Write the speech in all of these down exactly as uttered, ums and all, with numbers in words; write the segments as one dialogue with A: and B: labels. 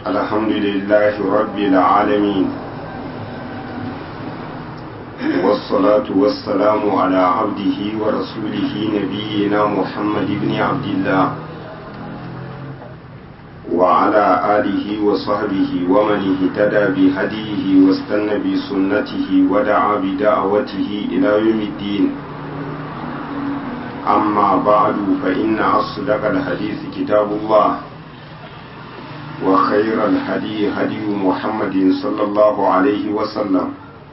A: الحمد لله رب العالمين والصلاة والسلام على عبده ورسوله نبينا محمد بن عبد الله وعلى آله وصحبه ومن اهتدى بهديه واستنى بسنته ودعا بدعوته إلى يوم الدين. أما بعد فإن أصدق الحديث كتاب الله وخير الهدي هدي محمد صلى الله عليه وسلم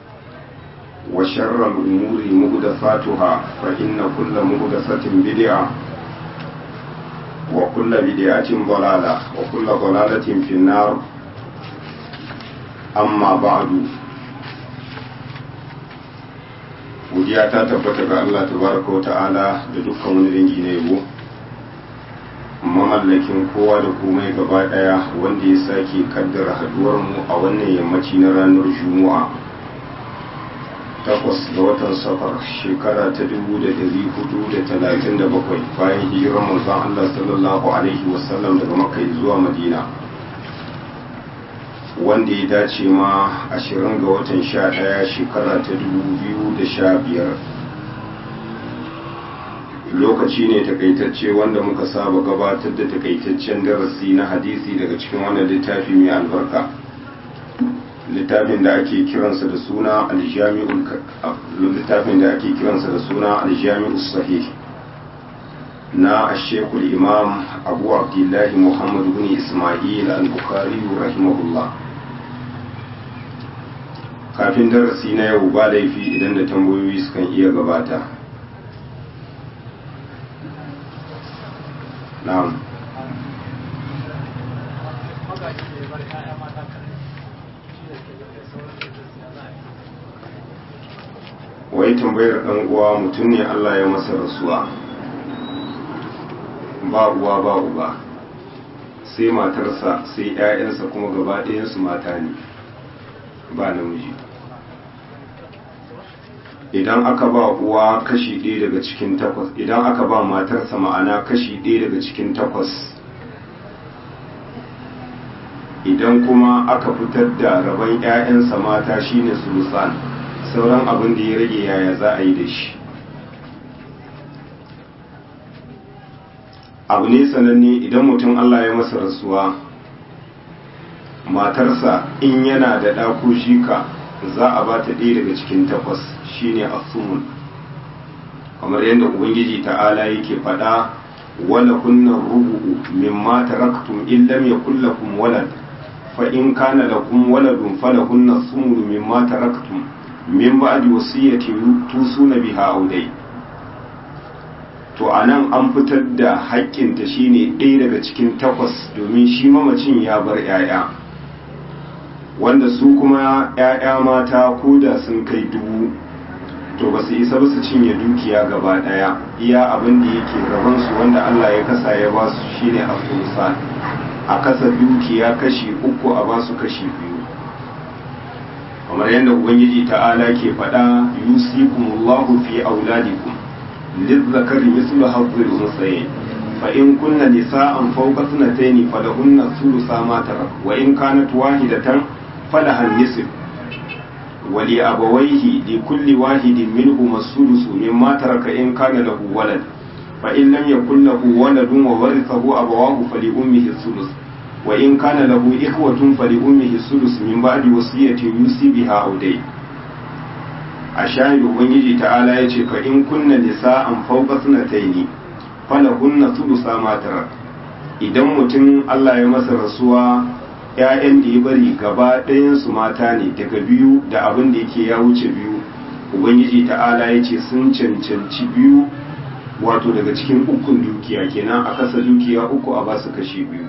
A: وشر الأمور محدثاتها فإن كل محدثة بدعة وكل بدعة ضلالة وكل ضلالة في النار. أما بعد godiya ta tabbata ga Allah tabaraka wa ta'ala da dukkan wani dangi na yabo, mamallakin kowa da komai gaba daya wanda ya sake kaddara haduwar mu a wannan yammaci na ranar Juma'a takwas ga watan Safar shekara ta dubu da dari hudu da talatin da bakwai bayan hijirar manzon Allah sallallahu alaihi wasallam daga Makka zuwa Madina, wanda ya dace ma ashirin ga watan sha ɗaya shekara ta dubu biyu da sha biyar. Lokaci ne takaitacce wanda muka saba gabatar da takaitaccen darasi na hadisi daga cikin wannan littafi mai albarka, littafin da ake kiransa da suna aljami'ul littafin da ake kiransa da suna aljami'us sahih na ashekul imam abu abdullahi muhammad bin ismail al-bukhari rahimahullah. Kafin darasi na yau ba laifi idan da tambayoyi sukan iya gabata. Na'am. Wai tambayar ɗan uwa mutum ne Allah ya masa rasuwa, ba uwa ba uba, sai matarsa sai 'ya'yansa kuma gaba ɗayansu mata ne ba namiji. Idan aka ba uwa kashi ɗaya daga cikin takwas, idan aka ba matarsa ma'ana kashi ɗaya daga cikin takwas, idan kuma aka fitar da rabon 'ya'yansa mata shine sulusan, sauran abin da ya rage yaya za a yi da shi. Abu ne sananne idan mutum Allah ya masa rasuwa, matarsa in yana da ɗako shika za a ba ta ɗaya daga cikin takwas shine asumun, kamar yadda ubangiji ta'ala yake faɗa wala kunna rubu'u mimma taraktum in lam yakul lakum walad fa in kana lakum waladun falahunna sumunu mimma taraktum min ba'di wasiyati tusuna biha audai. To anan an fitar da haƙƙinta shine ɗaya daga cikin takwas domin shi mamacin ya bar 'ya'ya, wanda su kuma 'ya'ya mata ko da sun kai dubu to ba su isa ba su cinye dukiya gaba daya. Iya abin da yake rabansu wanda Allah ya kasa ya ba su shine afrusan, a kasa dukiya kashi uku a ba su kashi biyu, kamar yadda ubangiji ta'ala ke faɗa yusikumullahu fi auladikum lizzakari mislu hazzil unsayayn fa in kunna nisa'an fawqa sanatayn falahunna thulutha ma tarak wa in kanat wahidatan falaha nisf wali abawaihi li kulli wahidin minhum as-sudus mimma taraka in kana lahu walad fa in lam yakul lahu waladun wa warithahu abawahu fali ummihi as-sudus wa in kana lahu ikhwatun fali ummihi as-sudus min ba'di wasiyatin yusi biha aw day. A shahidu ubangiji ta'ala yace fa in kunna nisa'an fawqa sanatayn falahunna thulutha ma tarak. Idan mutum Allah ya masa rasuwa, ‘ya'yan da ya bari gaba ɗayansu mata ne daga biyu da abin da yake ya wuce biyu, ubangiji ta'ala ya ce sun cancanci biyu wato daga cikin ukun dukiya, kenan a kasa dukiya uku a basu kashi biyu.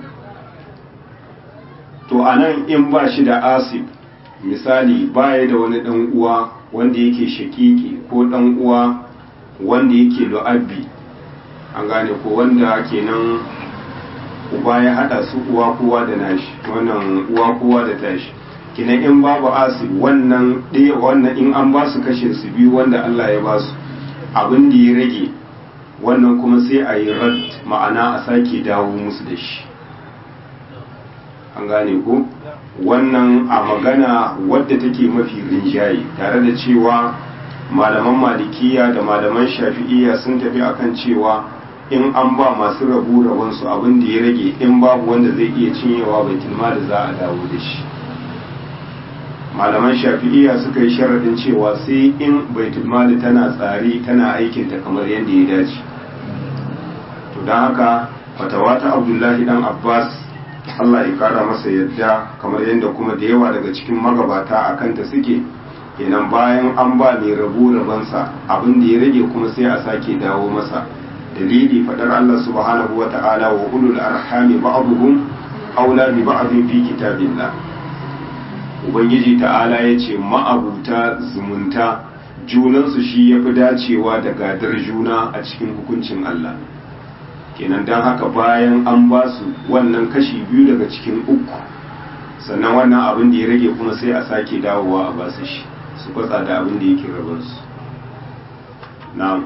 A: To a nan in ba shi da asib, misali baya da wani ɗan uwa wanda yake shakiki ko ɗan uwa wanda yake lu'abbi, an gane ko wanda kenan uba ya hada su uwa kowa da nashi, wannan uwa kowa da tashi, kinan in babu asib wannan ɗaya wannan in an ba su kashe su biyu wanda Allah ya ba su, abin da ya rage wannan kuma sai a yi rad, ma'ana a sake dawo musu da shi. an gane ko wannan a magana wadda take mafi rinjaye, tare da cewa malaman malikiya da malaman shafi'iyya sun tafi akan cewa in an ba masu rabu rabonsu abin da ya rage, in babu wanda zai iya cinyewa baitul mali za a dawo da shi. malaman shafi'iyya suka yi sharaɗin cewa sai in baitul mali tana tsari tana aikinta kamar yadda ya dace. To don haka fatawa ta Abdullahi dan Abbas Allah ya kara masa yadda, kamar yadda kuma da yawa daga cikin magabata a kanta suke, kenan bayan an ba mai rabu rabansa abin da ya rage kuma sai a sake dawo masa. Dalili fadar Allah subhanahu wa ta'ala wa ulul arhami ba'dhum aula bi ba'dhin fi kitabillah. Ubangiji ta'ala ya ce ma'abuta zumunta junansu shi ya fi dacewa da gadar juna a cikin hukuncin Allah. Kenan don haka bayan an ba su wannan kashi biyu daga cikin uku, sannan wannan abin da ya rage kuma sai a sake dawowa a basu shi su kwatsa da abin da yake rabansu. Na'am.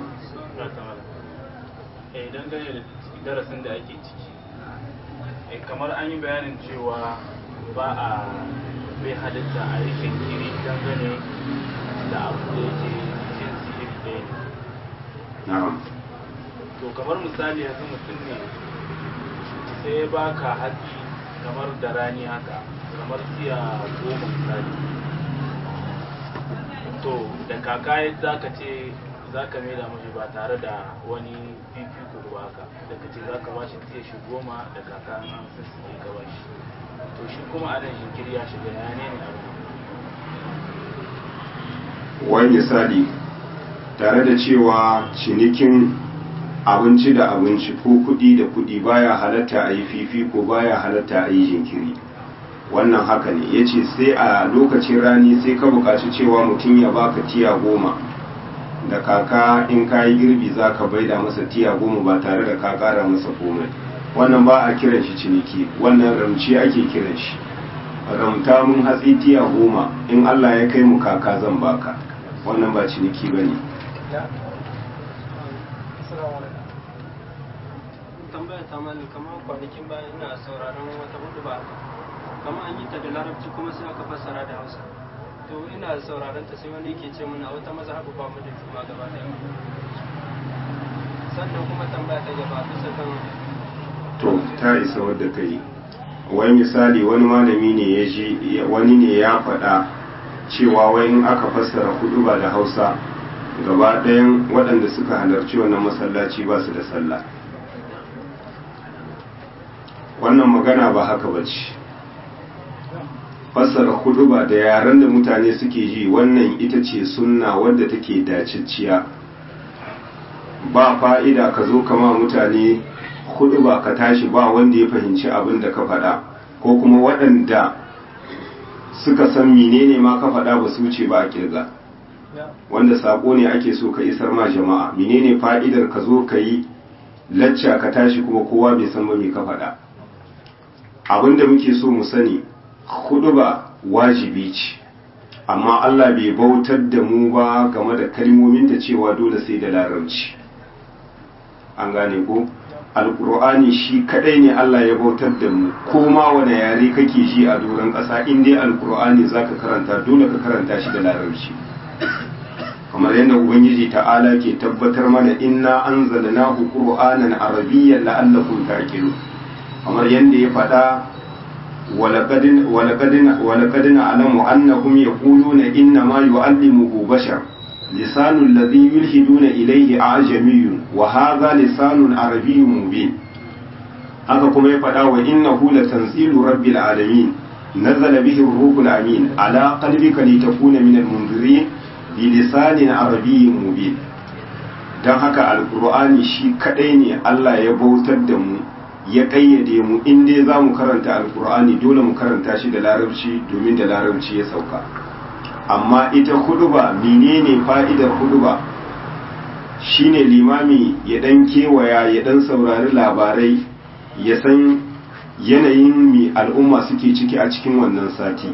B: Idan gane da darasin da ake ciki, kamar an yi bayanin cewa ba a bai halitta a yi shinkiri dangane da abu da yake jinsi iri ɗaya ne.
A: Na'am.
B: To kamar misali yanzu mutum ne sai ya baka hatsi kamar da rani haka, kamar tiya goma misali. To da kaka za ka ce za ka mai da mashi ba tare da wani fifiko ba haka, da ka ce za ka bashi tiya shi goma da kaka an sassuke ka bashi. To shi kuma a nan shinkiri ya shiga ya ne ne abu.
A: Wani misali, tare da cewa cinikin abinci da abinci ko kuɗi da kuɗi baya halatta a yi fifiko, baya halatta a yi jinkiri. Wannan haka ne, ya ce sai a lokacin rani sai ka buƙaci cewa mutum ya baka tiya goma, da kaka in ka yi girbi za ka baida masa tiya goma ba tare da ka ƙara masa komai. Wannan ba a kiran shi ciniki, wannan ramci ake kiran shi. Ramta mun hatsi tiya goma, in Allah ya kai mu kaka zan baka, wannan ba ciniki ba ne.
C: Tambaya ta mali kamar kwanakin bayan ina sauraron wata hudu ba, kamar an yi ta da larabci kuma sai aka fassara da hausa. To ina sauraron ta sai wani yake ce mana wata mazhabu ba mu da juma gaba ɗaya. Sannan kuma tambaya ta gaba bisa kan
A: to ta isa wadda ka yi. Wai misali wani malami ne ya ji wani ne ya faɗa cewa wai in aka fassara hudu ba da hausa gaba ɗayan waɗanda suka halarci wannan masallaci ba su da sallah. Wannan magana ba haka ba ce. Fassara hudu ba da yaren da mutane suke ji, wannan ita ce sunna wadda take dacicciya. Ba fa'ida ka zo kama mutane hudu ba ka tashi ba wanda ya fahimci abin da ka faɗa, ko kuma waɗanda suka san menene ma ka faɗa ba su wuce ba a kirga. Wanda saƙo ne ake so ka isar ma jama'a, menene fa'idar ka zo ka yi lacca ka tashi kuma kowa bai san ba me ka faɗa. Abin da muke so mu sani, huɗuba wajibi ce, amma Allah bai bautar da mu ba game da kalmomin da cewa dole sai da larabci. An gane ko? Alƙur'ani shi kadai ne Allah ya bautar da mu, ko ma wane yare kake ji a doron ƙasa, in dai alƙur'ani zaka karanta dole ka karanta shi da larabci. Kamar yadda Ubangiji ta'ala ke tabbatar mana, inna anzalnahu qur'anan arabiyyan la'allakum ta'qilun. Kamar yadda ya faɗa, walaqad walaqad walaqad na'lamu annahum yaquluna inna ma yu'allimuhu bashar lisanul ladhi yulhiduna ilayhi a'jamiyyun wa hadha lisanun arabiyyun mubin. Haka kuma ya faɗa, wa innahu latanzilu rabbil alamin nazala bihi ar-ruhul amin ala qalbika litakuna minal munzirin bi lisanin arabiyyin mubin. Dan haka alqur'ani shi kadai ne Allah ya bautar da mu, ya kayyade mu, in dai za mu karanta alkur'ani dole mu karanta shi da larabci domin da larabci ya sauka. Amma ita huduba, menene fa'idar huduba? Shine limami ya dan kewaya, ya dan saurari labarai, ya san yanayin mi al'umma suke ciki a cikin wannan sati.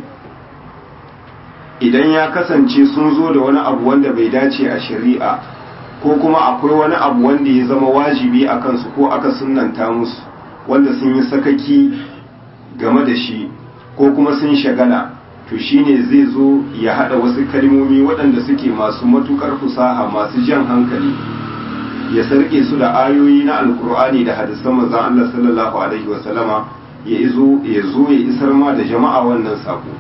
A: Idan ya kasance sun zo da wani abu wanda bai dace a shari'a, ko kuma akwai wani abu wanda ya zama wajibi a kansu ko aka sunnanta musu, wanda sun yi sakaki game da shi ko kuma sun shagala to shine zai zo ya hada wasu kalmomi waɗanda suke masu matukar fusaha masu jan hankali ya sarke su da ayoyi na alkur'ani da hadisan manzon Allah sallallahu alaihi wasallama ya izo ya zo ya isar ma da jama'a wannan sako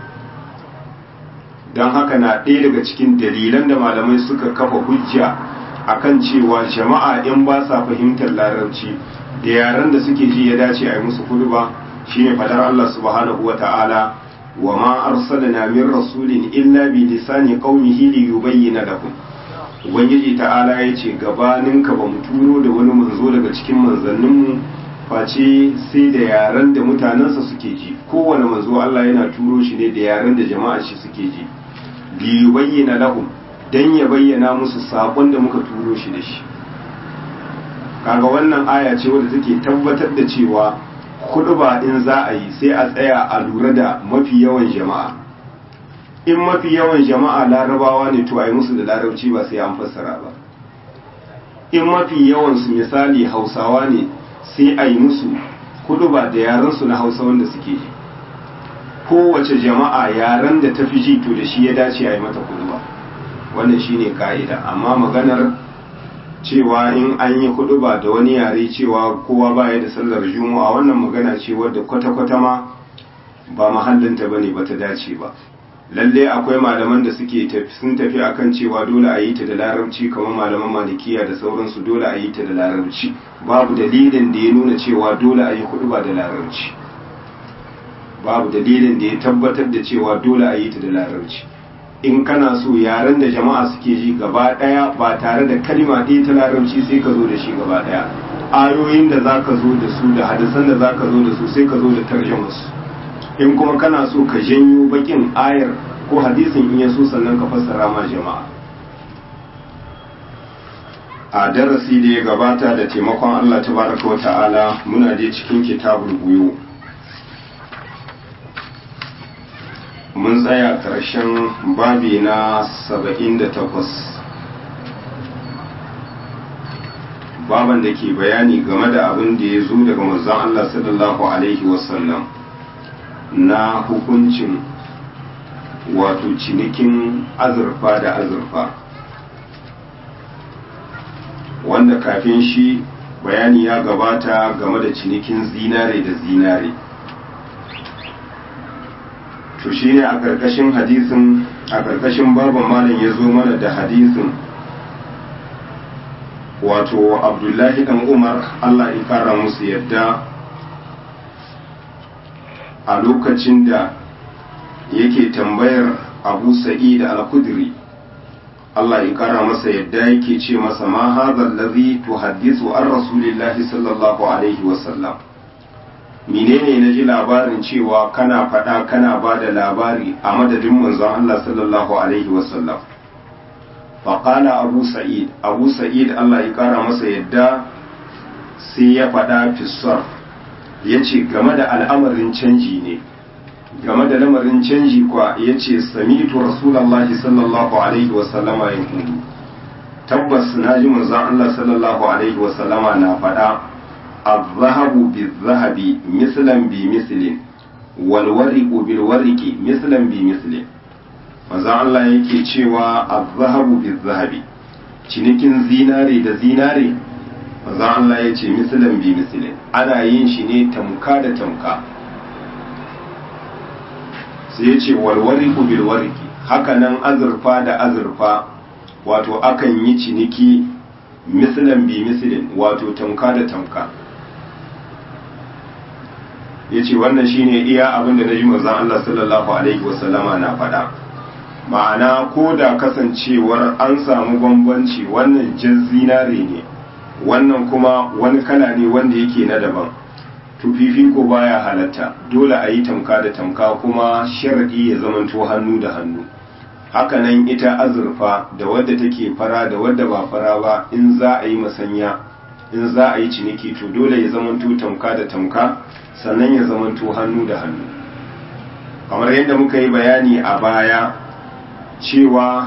A: don haka na ɗaya daga cikin dalilan da malamai suka kafa hujja akan cewa jama'a in ba sa fahimtar larabci da yaran da suke ji ya dace a yi musu kuduba shine fadar Allah subhanahu wata'ala wa ma arsalna min rasulin illa bi lisani qaumihi li yubayyana lahum ubangiji ta'ala yace gabanin ka ba mu turo da wani manzo daga cikin manzanninmu face sai da yaran da mutanensa suke ji kowane manzo Allah yana turo shi ne da yaran da jama'a shi suke ji li yubayyana lahum dan ya bayyana musu sakon da muka turo shi da shi kaga wannan aya ce wadda take tabbatar da cewa khutba in za a yi sai a tsaya a lura da mafi yawan jama'a in mafi yawan jama'a larabawa ne to a yi musu da larabci ba sai an fassara ba in mafi yawan su misali hausawa ne sai a yi musu khutba da yaran su na hausa wanda suke ji kowace jama'a yaran da ta fi ji to da shi ya dace a yi mata khutba wannan shine ka'ida amma maganar cewa in an yi hudu ba da wani yare cewa kowa baya da sallar juma'a wannan magana ce wadda kwata-kwata ma ba mahallinta bane ba ta dace ba lalle akwai malaman da suke sun tafi akan cewa dole a yi ta da larabci kamar malaman malikiya da sauransu dole a yi ta da larabci babu dalilin da ya nuna cewa dole a yi hudu ba da larabci babu dalilin da ya tabbatar da cewa dole a yi ta da larabci in kana so yaren da jama'a suke ji gaba daya ba tare da kalma ɗaya ta larabci sai ka zo da shi gaba daya ayoyin da za ka zo da su da hadisan da za ka zo da su sai ka zo da tarjamarsu in kuma kana so ka janyo bakin ayar ko hadisin in ya so sannan ka fassara ma jama'a a darasi da ya gabata da taimakon Allah tabaraka wa ta'ala muna dai cikin kitabul buyu mun tsaya ƙarshen babi na saba'in da takwas baban da ke bayani game da abin da ya zo daga manzon Allah sallallahu alaihi wasallam na hukuncin wato cinikin azurfa da azurfa wanda kafin shi bayani ya gabata game da cinikin zinare da zinare to shi ne a ƙarƙashin hadisin a ƙarƙashin baban malam ya zo mana da hadisin wato abdullahi dan umar Allah ya kara musu yadda a lokacin da yake tambayar abu sa'id al-khudri Allah ya kara masa yadda yake ce masa ma hadha allazi tuhaddisu an rasulillahi sallallahu alaihi wasallam menene na ji labarin cewa kana faɗa kana ba da labari a madadin manzon Allah sallallahu alaihi wasallam faƙala abu sa'id abu sa'id Allah ya ƙara masa yadda sai ya faɗa fissar ya ce game da al'amarin canji ne game da lamarin canji kwa ya ce samitu rasulallahi sallallahu alaihi wasallama ya kudu tabbas na ji manzon Allah sallallahu alaihi wasallama na faɗa الذهب بالذهب مثلا بمثل والورق بالورق مثلا بمثل maza Allah yake cewa az-zahabu biz-zahabi cinikin zinare da zinare maza Allah yace mislan bi mislin ana yin shi ne tamka da tamka sai yace wal wariqu bil wariqi haka nan azurfa da azurfa wato akan yi ciniki mislan bi mislin wato tamka da tamka ya ce wannan shine iya abin da na ji manzon Allah sallallahu alaihi wasallama na faɗa ma'ana ko da kasancewar an samu bambanci wannan jan zinare ne wannan kuma wani kala ne wanda yake na daban to fifiko baya halatta dole a yi tamka da tamka kuma sharadi ya zamanto hannu da hannu hakanan ita azurfa da wadda take fara da wadda ba fara ba in za a yi masanya in za a yi ciniki to dole ya zamanto tamka da tamka sannan ya zamanto hannu da hannu kamar yadda muka yi bayani a baya cewa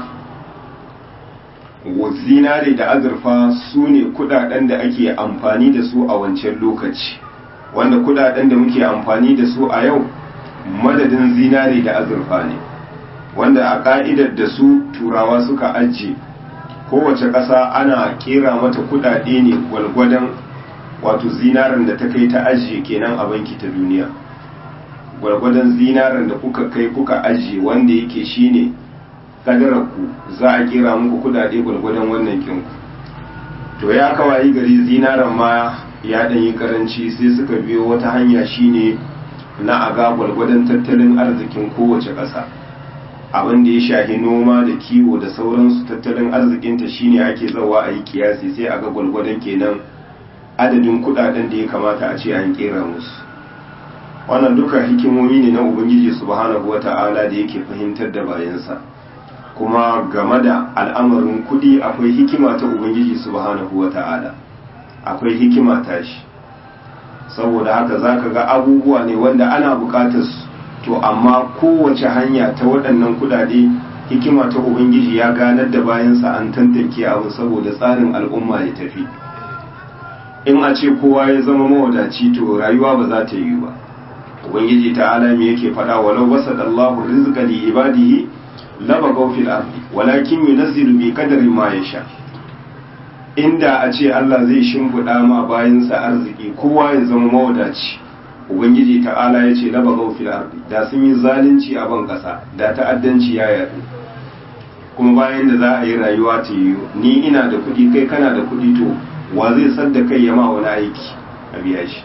A: zinare da azurfa su ne kudaden da ake amfani da su a wancan lokaci wanda kudaden da muke amfani da su a yau madadin zinari da azurfa ne, wanda a ka'idar da su turawa suka ajiye kowace ƙasa ana kera mata kudade ne gwalgwadon wato zinarin da ta kai ta ajiye kenan a banki ta duniya, gwalgwadon zinarin da kuka kai kuka ajiye wanda yake shine kadararku za a kera muku kudade gwalgwadon wannan kinku. To ya kawai gari zinaran ma ya dan yi karanci, sai suka biyo wata hanya shine na aga gwalgwadon tattalin arzikin kowace ƙasa, abin da ya shahi noma da kiwo da sauransu tattalin arzikinta shine ake zawa a yi kiyasi sai aga gwalgwadon kenan adadin kudaden da ya kamata a ce an kera musu. Wannan duka hikimomi ne na ubangiji subhanahu wata'ala da yake fahimtar da bayansa, kuma game da al'amarin kudi akwai hikima ta ubangiji subhanahu wata'ala, akwai hikima ta shi. Saboda haka zaka ga abubuwa ne wanda ana bukatar su, to amma kowace hanya ta waɗannan kudade hikima ta ubangiji ya ganar da bayansa an tantance abu saboda tsarin al'umma ya tafi. In a ce kowa ya zama mawadaci to rayuwa ba za ta yi ba. Ubangiji ta'ala me yake faɗa, walau basadallahu rizqa li ibadihi labagaw fil ardi walakin yunazzilu bi qadri ma yasha. Inda a ce Allah zai shimfiɗa ma bayansa arziki kowa ya zama mawadaci, ubangiji ta'ala ya ce labagaw fil ardi, da sun yi zalunci a ban ƙasa, da ta'addanci ya yaɗu. Kuma bayan da za a yi rayuwa ta yi, ni ina da kuɗi kai kana da kuɗi, to wa zai sadda kai ya ma wani aiki a biya shi.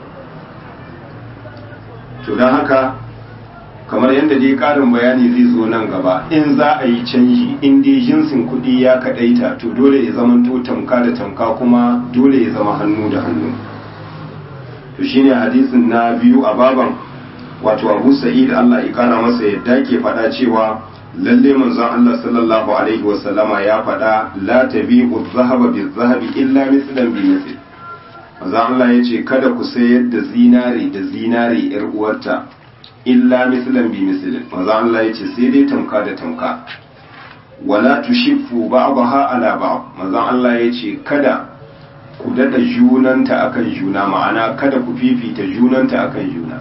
A: To don haka kamar yadda dai karin bayani zai zo nan gaba, in za a yi canji in dai jinsin kuɗi ya kaɗaita to dole ya zama to tamka da tamka, kuma dole ya zama hannu da hannu. To shine hadisin na biyu a baban, wato Abu Sa'id Allah ya kara masa yadda ke faɗa cewa lalle manzon Allah sallallahu alaihi wasallama ya faɗa la tabi'u dhahaba bil-dhahabi illa mithlan bi mithl. Manzon Allah yace kada ku sayar da zinari da zinari yar uwarta illa mithlan bi mithl. Manzon Allah yace sai dai tamka da tamka. Wala tushiffu ba'daha ala ba'd. Manzon Allah yace kada ku dada junanta akan juna, ma'ana kada ku fifita junanta akan juna.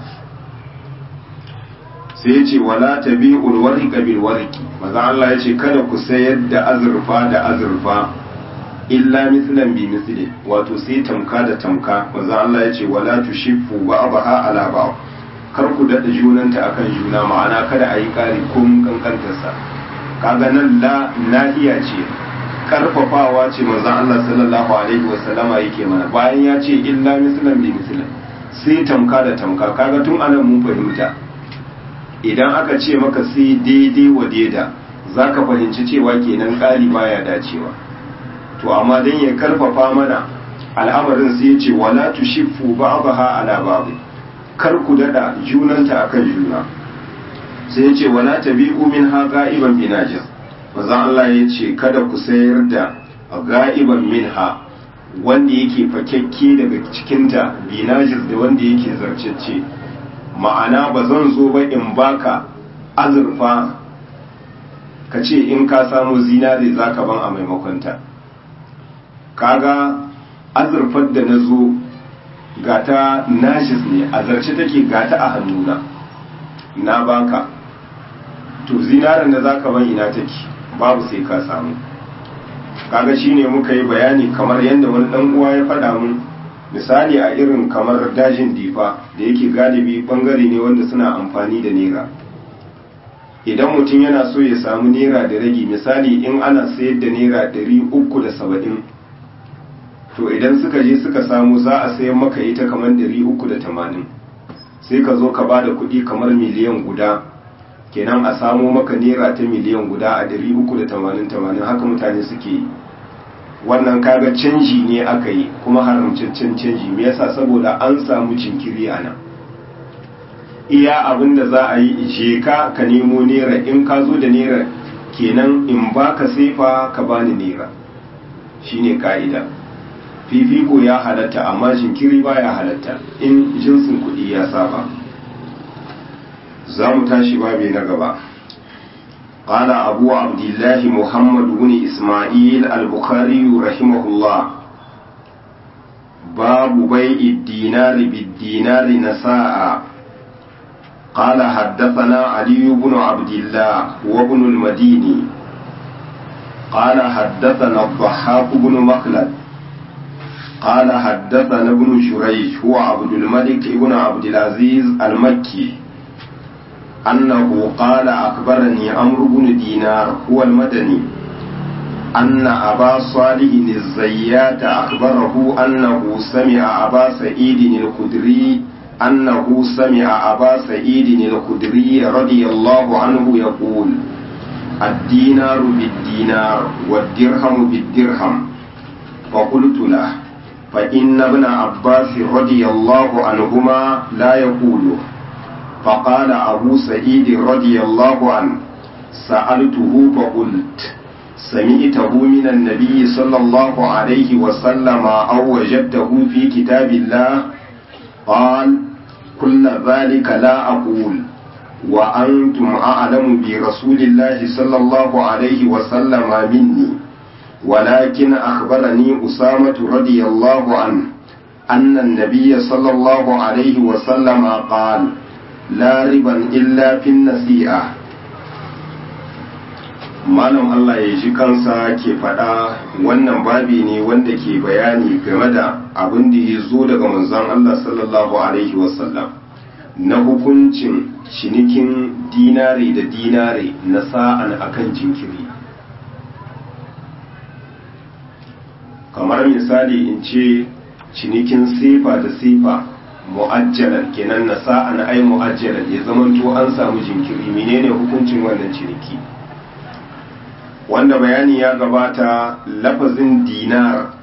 A: Sai yace wala tabi'ul warqa bil warqi. Manzon Allah yace kada ku sayar da azurfa da azurfa illa mithlan bi mithl, wato sai tamka da tamka. Manzon Allah yace wala tushiffu ba'daha ala ba'd. Kar ku dada junanta akan juna, ma'ana kada a yi kari ko mun kankantarsa. Kaga nan la nahiya ce, karfafawa ce manzon Allah sallallahu alaihi wasallama yake mana, bayan ya ce illa mithlan bi mithl sai tamka da tamka. Kaga tun anan mun fahimta idan aka ce maka sai daidai wa daida zaka fahimci cewa kenan ƙari baya dacewa. To amma dan ya karfafa mana al'amarin sai ya ce wala tushiffu ba'daha ala ba'd, kar ku dada junanta akan juna. Sai ya ce wala tabi'u minha ga'iban binajis. Manzon Allah ya ce kada ku sayar da ga'iban minha, wanda yake fakekke daga cikinta, binajis da wanda yake zarcecce. Ma'ana ba zan zo ba in baka azurfa ka ce in ka samu zinare za ka ban a maimakonta. Kaga azurfar da na zo gata nashis ne, a zarce take gata a hannuna na baka, to zinaren da za ka ban ina take, babu sai ka samu. Kaga shine muka yi bayani kamar yadda wani dan uwa ya faɗa mun, misali a irin kamar dajin difa da yake galibi bangare ne wanda suna amfani da nera. Idan mutum yana so ya samu nera da ragi, misali in ana sayar da nera ɗari uku da saba'in, to idan suka je suka samu za a sayan maka ita kamar ɗari uku da tamanin, sai ka zo ka ba da kuɗi kamar miliyan guda, kenan a samo maka nera ta miliyan guda a ɗari uku da tamanin tamanin. Haka mutane suke yi. Wannan kaga canji ne aka yi, kuma haramcaccen canji. Me yasa? saboda an samu jinkiri a nan. Iya abin da za a yi, je ka ka nemo nera, in ka zo da nera kenan in baka sefa ka bani nera, shine ka'ida. Fifiko ya halatta amma jinkiri baya halatta in jinsin kuɗi ya saba. Za mu tashi babi na gaba. قال أبو عبد الله محمد بن إسماعيل البخاري رحمه الله باب بيع الدينار بالدينار نساء. قال حدثنا علي بن عبد الله وابن المديني قال حدثنا الضحاك بن مخلد قال حدثنا ابن جريج هو عبد الملك بن عبد العزيز المكي أنه قال أخبرني عمرو بن دينار هو المدني أن أبا صالح الزيات أخبره أنه سمع أبا سعيد الخدري أنه سمع أبا سعيد الخدري رضي الله عنه يقول: الدينار بالدينار والدرهم بالدرهم. فقلت له: فإن ابن عباس رضي الله عنهما لا يقوله. فقال أبو سعيد رضي الله عنه: سألته فقلت: سمعته من النبي صلى الله عليه وسلم أو وجدته في كتاب الله؟ قال: كل ذلك لا أقول، وأنتم أعلم برسول الله صلى الله عليه وسلم مني، ولكن أخبرني أسامة رضي الله عنه أن النبي صلى الله عليه وسلم قال: لا ربا إلا في النسيئة. malam Allah ya ji kansa ke faɗa wannan babi ne wanda ke bayani game da abin da ya zo daga manzon Allah sallallahu alaihi wasallam na hukuncin cinikin dinari da dinari na sa'an akan jinkiri. Kamar misali in ce cinikin sifa da sifa mu'ajjalan kenan na sa'an ai mu'ajjalan ya zamanto an samu jinkiri, menene hukuncin wannan ciniki? Wanda bayani ya gabata, lafazin dinar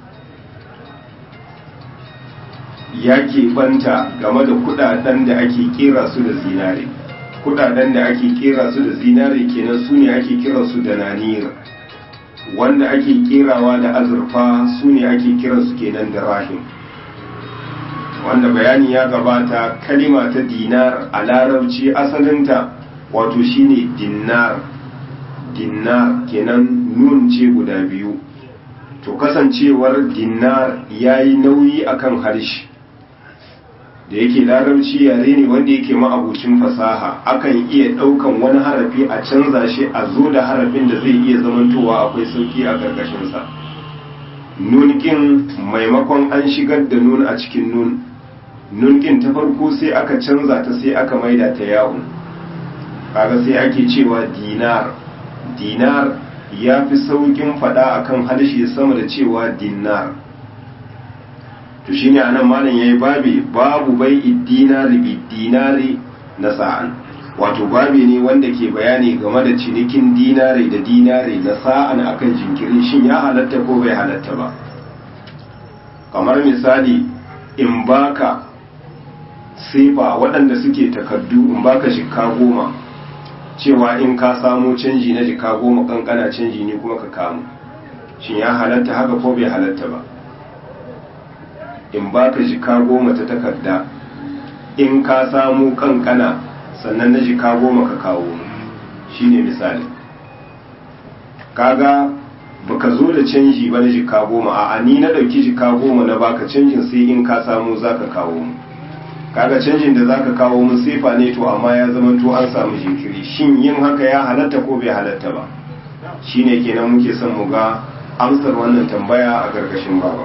A: ya banta game da kudaden da ake kera su da zinare. Kudaden da ake kera su da zinare kenan su ne ake kira su da nanir, wanda ake kerawa da azurfa su ne ake kira su kenan da rahim. Wanda bayani ya gabata, kalima ta dinar a larabci asalinta wato shine dinar. Dinar kenan nun ce guda biyu, to kasancewar dinar ya yi nauyi akan harshe, da yake larabci yare ne wanda yake ma'abucin fasaha, akan iya ɗaukan wani harafi a canza shi a zo da harafin da zai iya zamantowa akwai sauki a ƙarƙashinsa. Nunkin maimakon an shigar da nun a cikin nun, nunkin ta farko sai aka canza ta sai aka maida ta yawon, kaga sai ake cewa dinar. Dinar ya fi saukin fada akan harshe sama da cewa dinar. To shine anan malam yayi babi babu bai'i dinari bi dinari na sa'an, wato babi ne wanda ke bayani game da cinikin dinari da dinari na sa'an akan jinkiri, shin ya halatta ko bai halatta ba. Kamar misali, in baka sifa waɗanda suke takaddu, in baka shikka goma, cewa in ka samu canji na jika goma kankana canji ne kuma ka kamu, shin ya halatta haka ko bai halatta ba? In baka jika goma ta takarda, in ka samu kankana sannan na jika goma ka kawo, shine misali. Kaga baka zo da canji ba na jika goma, a ni na dauki jika goma na baka canjin, sai in ka samu zaka kawo mu. Kaga canjin da zaka kawo mun sifa ne, to amma ya zama to an samu jinkiri, shin yin haka ya halatta ko bai halatta ba? Shine kenan muke son mu ga amsar wannan tambaya a gargashin baba.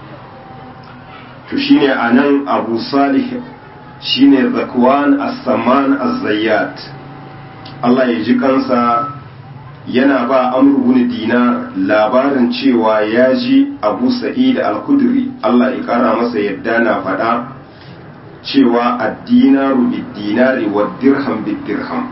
A: To shine anan Abu Salih shine Zakwan As-Saman Az-Zayyat, Allah ya ji kansa, yana ba Amr ibn Dinar labarin cewa ya ji Abu Sa'id Al-Khudri, Allah ya kara masa yadda, na faɗa cewa addinaru bid-dinari wa dirham bid-dirham,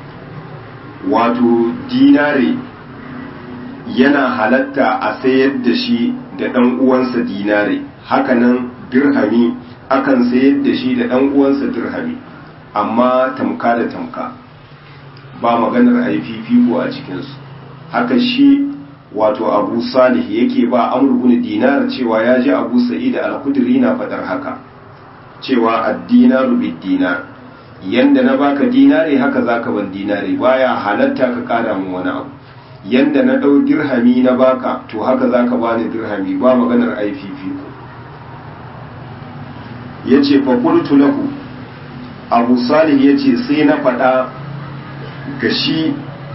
A: wato dinari yana halatta a sayar da shi da ɗan uwansa dinari, hakanan dirhami akan sayar da shi da ɗan uwansa dirhami, amma tamka da tamka, ba maganar a yi fifiko a cikinsu. Haka shi wato Abu Salih yake ba Amr ibn Dinar cewa ya ji Abu Sa'id Al-Khudri na faɗar haka, cewa addinaru bid-dinar, yanda na baka dinari haka zaka ban dinari, baya halatta ka kara mun wani abu. Yanda na dau dirhami na baka, to haka zaka bani dirhami, ba maganar ai fifiko. yace fa qultu lahu Abu Salih yace sai na faɗa ga shi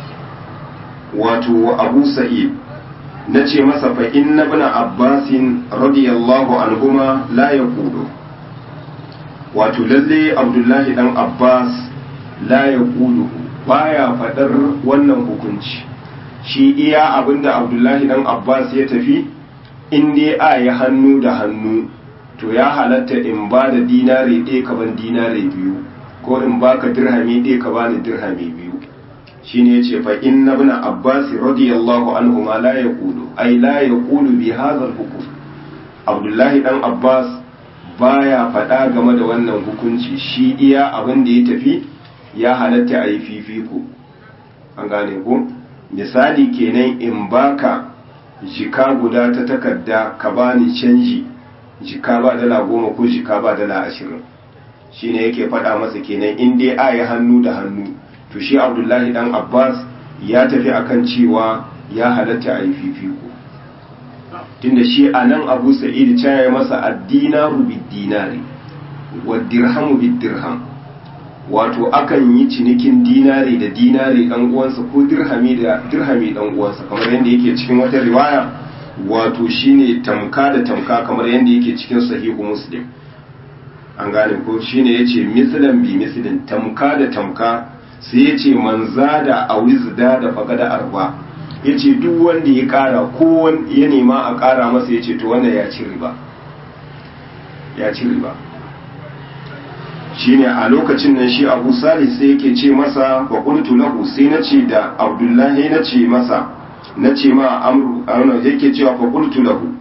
A: wato Abu Sa'id nace masa fa inna ibn Abbas radiyallahu anhuma la yaqulu wato lalle Abdullahi dan Abbas la yaqulu baya fadar wannan hukunci shi iya abinda Abdullahi dan Abbas ya tafi in dai a ya hannu da hannu to ya halatta in ba da dinari ɗaya ka ban dinari biyu ko in baka dirhami ɗaya ka bani dirhami biyu shine yace fa inna ibn Abbas radiyallahu anhu ma la yaqulu ay la yaqulu bi hadha al-hukm Abdullahi dan Abbas baya faɗa game da wannan hukunci shi iya abin da ya tafi ya halatta a yi fifiko an gane ko misali kenan in baka jika guda ta takarda ka bani canji jika ba dala goma ko jika ba dala ashirin shine yake faɗa masa kenan in dai a yi hannu da hannu to shi Abdullahi dan Abbas ya tafi akan cewa ya halatta a yi fifiko tunda shi a nan Abu Sa'id ta yi masa addinaru bid-dinari wa dirhamu bid-dirham wato akan yi cinikin dinari da dinari dan uwansa ko dirhami da dirhami dan uwansa kamar yadda yake cikin wata riwaya wato shine tamka da tamka kamar yadda yake cikin sahihu Muslim an gane ko shine yace mislan bi mislin tamka da tamka sai yace manzada a wizda da faqada arba yace duk wanda ya kara ko ya nema a kara masa yace to wannan ya ci riba ya ci riba shine a lokacin nan shi Abu Salih sai yake ce masa wa qultu lahu sai nace da Abdullahi nace masa nace ma Amru ana yake cewa fa qultu lahu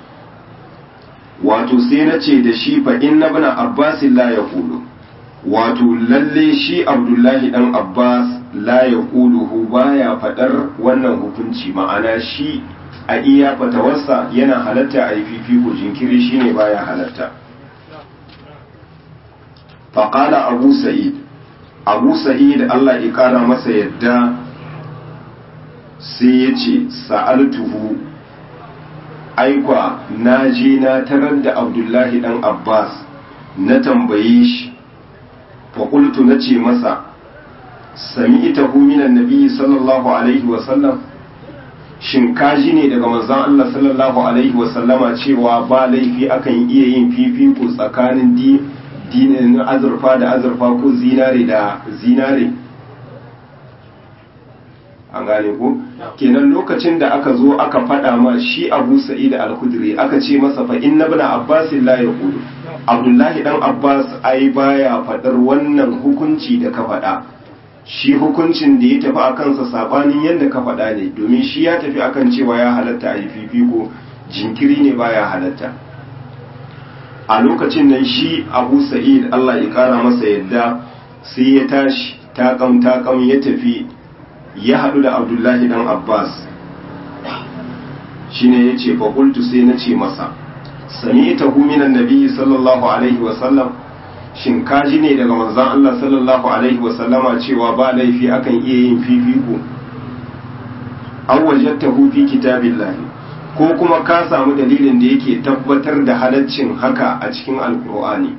A: wato sai nace da shi fa inna ibn Abbas la yaqulu wato lalle shi Abdullahi dan Abbas la yaquluhu baya fadar wannan hukunci ma'ana shi a iya fatawarsa yana halatta a yi fifiko jinkiri shine baya halatta faƙala abu sa'id abu sa'id Allah ya ƙara masa yadda sai ya ce sa'altuhu aikwa na je na tarar da Abdullahi ɗan Abbas na tambaye shi faƙultu na ce masa sami ita minan nabi sallallahu alaihi wasallam shin kaji ne daga manzon Allah sallallahu alaihi wasallama cewa ba laifi akan iya yin fifiko tsakanin di dinin azurfa da azurfa ko zinare da zinare an gane ko kenan lokacin da aka zo aka faɗa ma shi Abu Sa'id al-Khudri aka ce masa fa inna ibn Abbas la yaqulu Abdullahi dan Abbas ai baya faɗar wannan hukunci da ka faɗa shi hukuncin da ya tafi a kansa sabanin yadda ka faɗa ne domin shi ya tafi akan cewa ya halatta a yi fifiko jinkiri ne baya halatta a lokacin nan shi Abu Sa'id Allah ya kara masa yadda sai ya tashi takam takam ya tafi ya haɗu da Abdullahi dan Abbas shine yace fa qultu sai nace masa sami'tahu minan nabiyyi sallallahu alaihi wa sallam shin kaji ne daga manzon Allah sallallahu alaihi wa sallama cewa ba laifi akan iya yin fifiko aw wajadtahu fi kitabillahi ko kuma ka samu dalilin da yake tabbatar da halaccin haka a cikin alkur'ani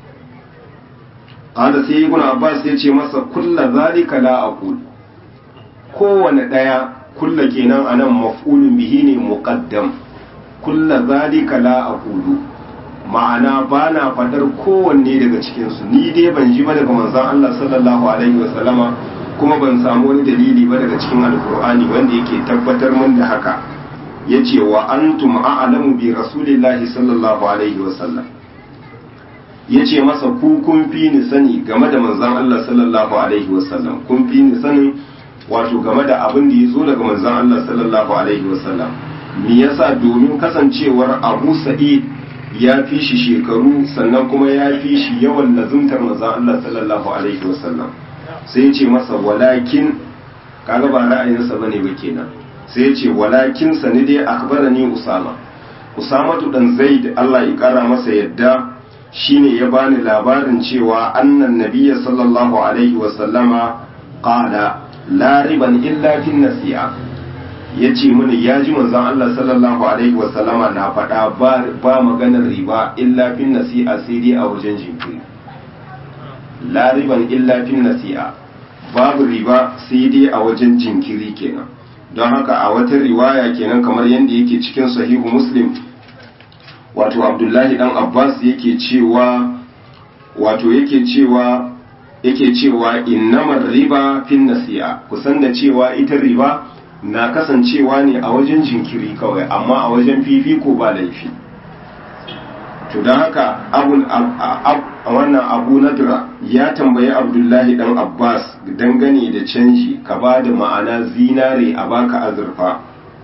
A: qala sai ibn Abbas ya ce masa kullu zalika la aqul kowane daya kullu kenan anan maf'ulun bihi ne muqaddam kullu zalika la aqulu ma'ana ba na fadar kowanne daga cikinsu ni dai ban ji ba daga manzon Allah sallallahu alaihi wasallama kuma ban samu wani dalili ba daga cikin alkur'ani wanda yake tabbatar min da haka yace wa antum a'lamu bi rasulillahi sallallahu alaihi wasallam yace masa ku kun fi ni sani game da manzon Allah sallallahu alaihi wasallam kun fi ni sani wato game da abin da yazo daga manzon Allah sallallahu alaihi wasallam me yasa domin kasancewar Abu Sa'id ya fi shi shekaru sannan kuma ya fi shi yawan lazumtar manzon Allah sallallahu alaihi wasallam sai ya ce masa walakin kaga ba ra'ayinsa bane ba kenan sai ya ce walakin sani dai akbarani Usama Usama dan Zaid Allah ya kara masa yadda shine ya bani labarin cewa annan nabiyya sallallahu alaihi wasallama qala la riban illa fin nasi'a ya ce mini ya ji manzon Allah sallallahu alaihi wasallama na faɗa ba maganar riba illa fin nasi'a sai dai a wajen jinkiri. La riban illa fin nasi'a, babu riba sai dai a wajen jinkiri kenan. Don haka a wata riwaya kenan kamar yadda yake cikin sahihu Muslim, wato Abdullahi dan Abbas yake cewa wato yake cewa yake cewa innamar riba fin nasi'a, kusan da cewa ita riba na kasancewa ne a wajen jinkiri kawai, amma a wajen fifiko ba laifi. To don haka abun wannan Abu Nadra ya tambayi Abdullahi dan Abbas dangane da canji, ka ba da ma'ana zinare a baka azurfa,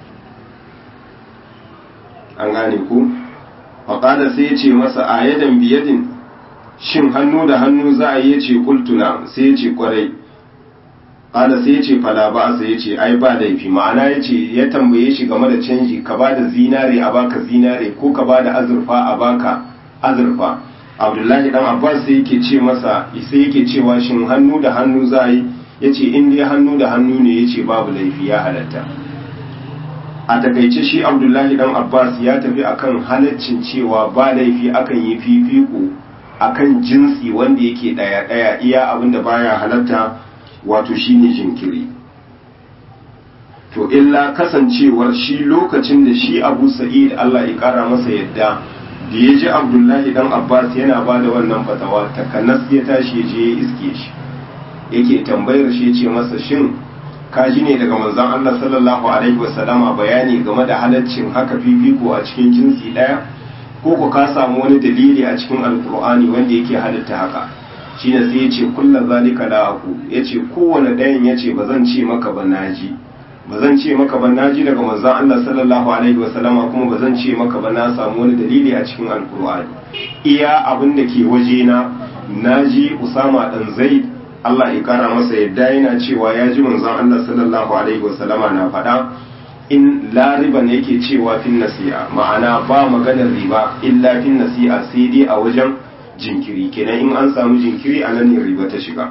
A: an gane ku? faƙada sai ya ce masa a yadan biyadin, shin hannu da hannu za a yi, ce kultuna, sai ya ce kwarai. Ƙada sai ya ce fala ba, sai ya ce ai ba laifi, ma'ana ya ce ya tambaye shi game da canji, ka ba da zinare a baka zinare ko ka ba da azurfa a baka azurfa. Abdullahi dan Abbas sai yake ce masa, sai yake cewa shin hannu da hannu za a yi, ya ce in dai hannu da hannu ne, ya ce babu laifi, ya halatta. A takaice shi Abdullahi dan Abbas ya tafi akan halaccin cewa ba laifi akan yi fifiko akan jinsi wanda yake daya daya, iya abinda baya halatta wato shine jinkiri. To illa kasancewar shi lokacin da shi Abu Sa'id Allah ya kara masa yadda da ya ji Abdullahi dan Abbas yana ba da wannan fatawa, takanas ya tashi ya je ya iske shi, yake tambayar shi, ya ce masa shin kaji ne daga manzon Allah sallallahu alaihi wasallama bayani game da halaccin haka fifiko a cikin jinsi daya, ko ko ka samu wani dalili a cikin alkur'ani wanda yake halitta haka? Shine sai ya ce kullu zalika la aku, yace kowane dayan yace bazan ce maka ba naji, bazan ce maka ba naji daga manzon Allah sallallahu alaihi wasallama, kuma bazan ce maka ba na samu wani dalili a cikin alkur'ani. Iya abin da ke waje na naji Usama dan Zaid Allah ya kara masa yadda yana cewa ya ji manzon Allah sallallahu alaihi wasallama na faɗa, in la riba ne yake cewa fin nasi'a, ma'ana ba maganar riba illa fin nasi'a sai dai a wajen jinkiri, kenan in an samu jinkiri a nan ne riba ta shiga.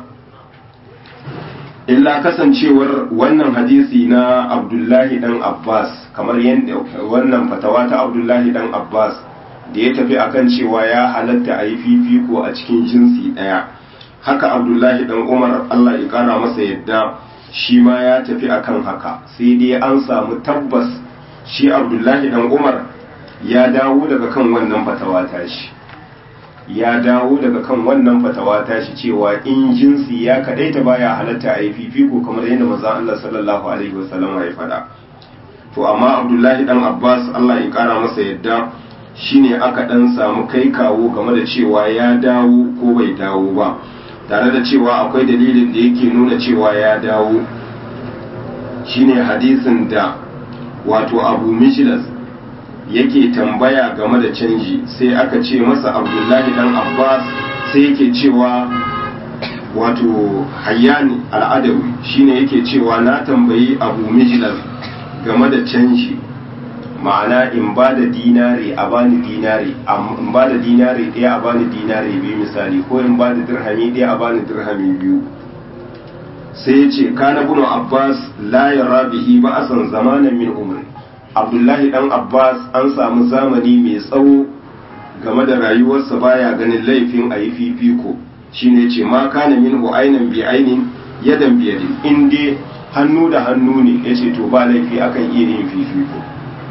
A: Illa kasancewar wannan hadisi na Abdullahi dan Abbas, kamar yadda wannan fatawa ta Abdullahi dan Abbas da ya tafi akan cewa ya halatta a yi fifiko a cikin jinsi ɗaya, haka Abdullahi dan Umar Allah ya kara masa yadda shi ma ya tafi akan haka, sai dai an samu tabbas shi Abdullahi dan Umar ya dawo daga kan wannan fatawa tashi ya dawo daga kan wannan fatawa tashi cewa in jinsi ya kadaita baya halatta a yi fifiko, kamar yadda manzon Allah sallallahu alaihi wasallam ya faɗa. To amma Abdullahi dan Abbas Allah ya kara masa yadda shine aka dan samu kai kawo game da cewa ya dawo ko bai dawo ba, tare da cewa akwai dalilin da yake nuna cewa ya dawo, shine hadisin da wato Abu Mijlas yake tambaya game da canji, sai aka ce masa Abdullahi dan Abbas sai yake cewa wato Hayyan al-Adawi shine yake cewa na tambayi Abu Mijlas game da canji, ma'ana in ba da dinari a bani dinari, in ba da dinari ɗaya a bani dinari biyu misali, ko in ba da dirhami ɗaya a bani dirhami biyu. Sai ya ce kana ibn Abbas la yara bihi ba'asan zamanan min umri, Abdullahi dan Abbas an samu zamani mai tsawo game da rayuwarsa baya ganin laifin a yi fifiko, shine ya ce ma kana minhu ainan bi ainin yadan bi yadin, in dai hannu da hannu ne yace to ba laifi akan iya yin fifiko.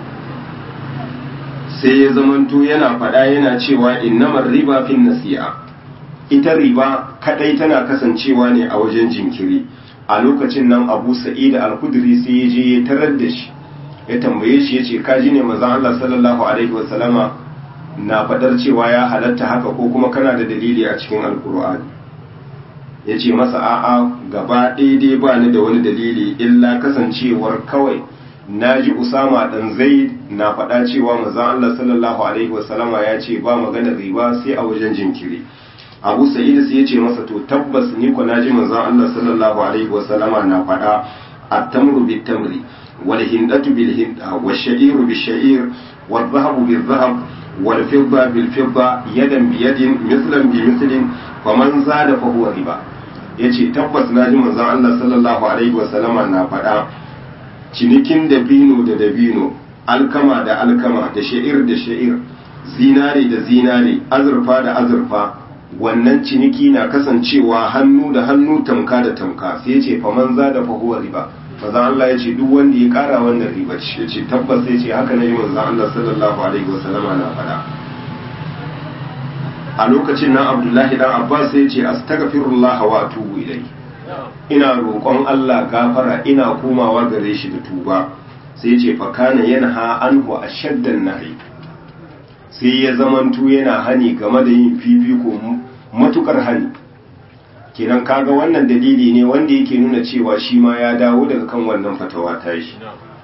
A: Sai ya zamanto yana faɗa yana cewa innamar riba fin nasi'a, ita riba kadai tana kasancewa ne a wajen jinkiri. A lokacin nan Abu Sa'id al-Khudri sai ya je ya tarar da shi, ya tambaye shi yace kaji ne manzon Allah sallallahu alaihi wasallama na fadar cewa ya halatta haka, ko kuma kana da dalili a cikin alkur'ani? Yace masa a'a, gaba ɗaya dai ba ni da wani dalili illa kasancewar kawai naji Usama dan Zaid na faɗa cewa manzon Allah sallallahu alaihi wasallama ya ce ba magana riba sai a wajen jinkiri. Abu Sa'id sai ya ce masa to tabbas ni ko naji manzon Allah sallallahu alaihi wasallama na faɗa at-tamru bit-tamri wal hindatu bil hinda wash-sha'iru bish-sha'ir wal-dhahabu bil-dhahab wal-fidda bil-fidda yadan bi yadin mithlan bi mithlin faman zada fa huwa riba. Yace tabbas naji manzon Allah sallallahu alaihi wasallama na faɗa cinikin dabino da dabino, alkama da alkama, da sha'ir da sha'ir, zinare da zinare, azurfa da azurfa, wannan ciniki na kasancewa hannu da hannu, tamka da tamka. Sai ce faman za da fahuwa riba, maza Allah ya ce duk wanda ya kara wannan riba ya ce tabbas. Ya ce haka na yi manzo Allah sallallahu alaihi wasallama na faɗa. A lokacin nan Abdullahi dan Abbas ya ce astaghfirullah wa atubu ilayhi, ina roƙon Allah gafara ina komawa gare shi da tuba. Sai ce fa kana yanha anhu ashaddan nahi, sai ya zamanto yana hani game da yin fifiko matukar hani. Kenan kaga wannan dalili ne wanda yake nuna cewa shi ma ya dawo daga kan wannan fatawa ta shi.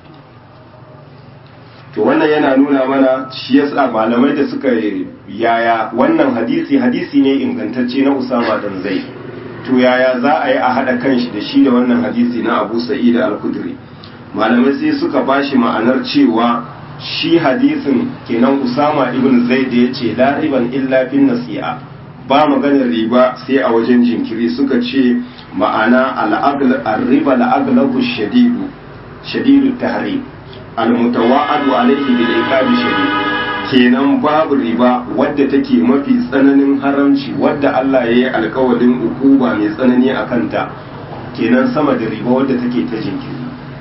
A: To wannan yana nuna mana shi yasa malamai da suka yaya wannan hadisi hadisi ne ingantacce na Usama dan Zaid. To yaya za a yi a hada kanshi da shi da wannan hadisi na Abu Sa'id al-Khudri? Malamai sai suka bashi ma'anar cewa shi hadisin kenan Usama ibn Zaid ya ce la riban illa fin nasi'a, ba maganar riba sai a wajen jinkiri. Suka ce ma'ana al-aghl ar-riba al-aghlabu shadidu shadidu tahrim al-mutawa'adu alayhi bil iqabi shadid. Kenan babu riba wadda take mafi tsananin haramci wadda Allah ya yi alkawarin ukuba mai tsanani a kanta, kenan sama da riba wadda take ta jinkiri.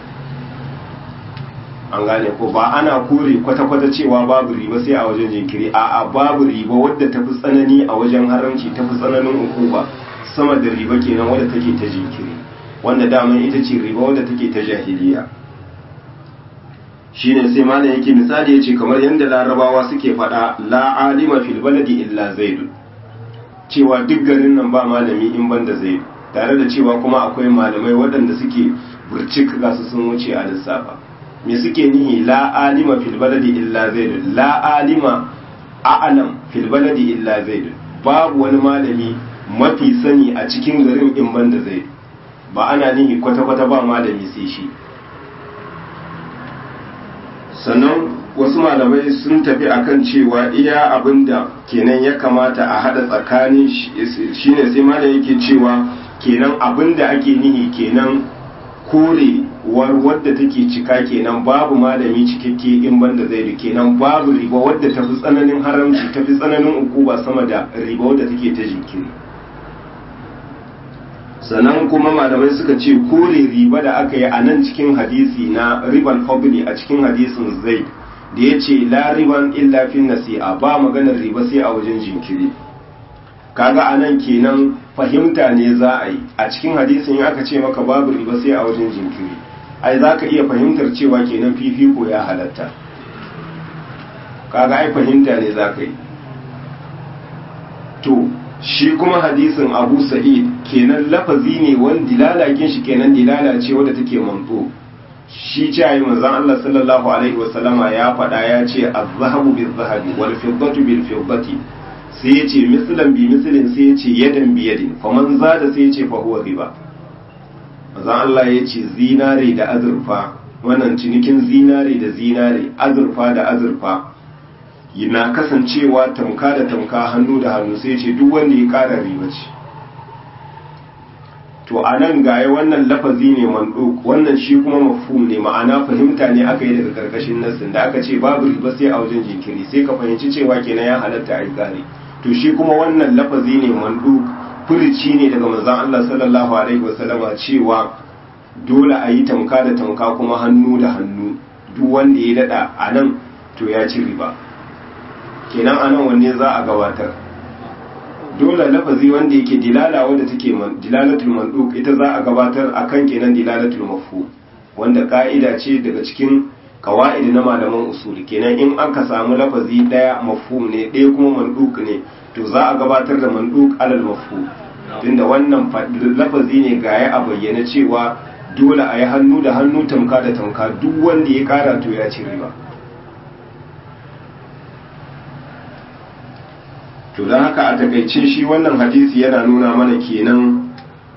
A: An gane ko ba ana kore kwata-kwata cewa babu riba sai a wajen jinkiri, a'a babu riba wadda ta fi tsanani a wajen haramci, ta fi tsananin ukuba sama da riba kenan wadda take ta jinkiri, wanda daman ita ce riba wadda take ta jahiliya. Shine sai malam yake misali yace kamar yanda larabawa suke faɗa la alima fil baladi illa zaid, cewa duk garin nan ba malami in banda zaid, tare da cewa kuma akwai malamai waɗanda suke burcik ga su sun wuce a lissafa. Me suke nihi la alima fil baladi illa zaid, la alima a'lam fil baladi illa zaid, babu wani malami mafi sani a cikin garin in banda zaid. Ba ana nihi kwata-kwata ba malami sai shi. Sannan wasu malamai sun tafi akan cewa iya abinda kenan ya kamata a hada tsakanin shine sai malam yake cewa kenan abinda ake nihi kenan korewar wadda take cika, kenan babu malami cikakke in banda zai, kenan babu riba wadda tafi tsananin haramci, tafi tsananin ukuba sama da riba wadda take ta jinkiri. Sannan kuma malamai suka ce kore riba da aka yi a nan cikin hadisi na riban fadli a cikin hadisin Zaid da ya ce la riban illa fin nasi'a, ba maganar riba sai a wajen jinkiri. Kaga a nan kenan fahimta ne za a yi a cikin hadisin in aka ce maka babu riba sai a wajen jinkiri, ai za ka iya fahimtar cewa kenan fifiko ya halatta. Kaga ai fahimta ne za ka yi. To shi kuma hadisin Abu Sa'id kenan lafazi ne wanda dilalakin shi kenan dilala ce wadda take manto. Shi ce ayi manzon Allah sallallahu alaihi wasallama ya faɗa ya ce az-zahabu bil-zahabi wal-fiddatu bil-fiddati, sai ya ce mislan bi mislin, sai ya ce yadan bi yadin, faman zada sai ya ce fa huwa riba. Manzon Allah ya ce zinare da azurfa, wannan cinikin zinare da zinare, azurfa da azurfa yana kasancewa tamka da tamka, hannu da hannu, sai ce duk wanda ya kara riba ce. To a nan gaya wannan lafazi ne manduk, wannan shi kuma mafhum ne, ma'ana fahimta ne aka yi daga karkashin nassin da aka ce babu riba sai a wajen jinkiri, sai ka fahimci cewa kenan ya halatta a yi kare. To shi kuma wannan lafazi ne manduk, furici ne daga manzon Allah sallallahu alaihi wasallama cewa dole a yi tamka da tamka kuma hannu da hannu, duk wanda ya dada a nan to ya ci riba. Kenan anan wanne za a gabatar? Dole lafazi wanda yake dilala wanda take dilalatul manduk ita za a gabatar akan kenan dilalatul mafhum, wanda ka'ida ce daga cikin qawaid na malaman usuli. Kenan in aka samu lafazi daya mafhum ne, daya kuma manduk ne, to za a gabatar da manduk alal mafhum, tunda wannan lafazi ne gaya a bayyana cewa dole a yi hannu da hannu, tamka da tamka, duk wanda ya kara to ya ci riba. To don haka a takaice shi wannan hadisi yana nuna mana kenan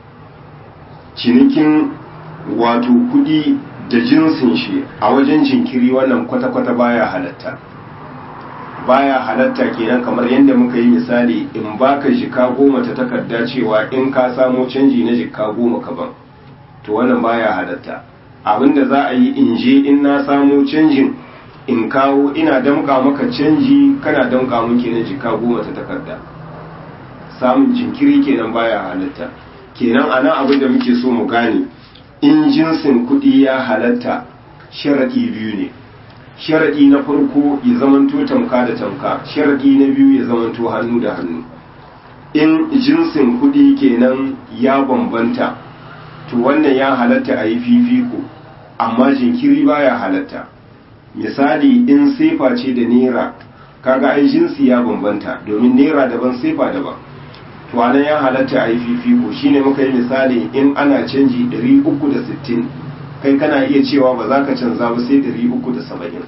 A: cinikin wato kudi da jinsin shi a wajen jinkiri wannan kwata-kwata baya halatta. Baya halatta kenan kamar yadda muka yi misali, in baka jika goma ta takarda cewa in ka samo canji na jika goma ka ban, to wannan baya halatta. abinda za a yi in je in na samo canjin in kawo ina damka maka canji kana damka mun kenan jika goma ta takarda samun jinkiri kenan baya halatta kenan anan abin da muke so mu gane in jinsin kuɗi ya halatta sharaɗi biyu ne sharaɗi na farko ya zamanto tamka da tamka sharaɗi na biyu ya zamanto hannu da hannu in jinsin kuɗi kenan ya bambanta to wannan ya halatta a yi fifiko amma jinkiri baya halatta misali in sefa ce da naira kaga ai jinsi ya bambanta domin naira daban sefa daban to anan ya halatta a yi fifiko shine muka yi misali in ana canji ɗari uku da sittin kai kana iya cewa ba za ka canza ba sai ɗari uku da saba'in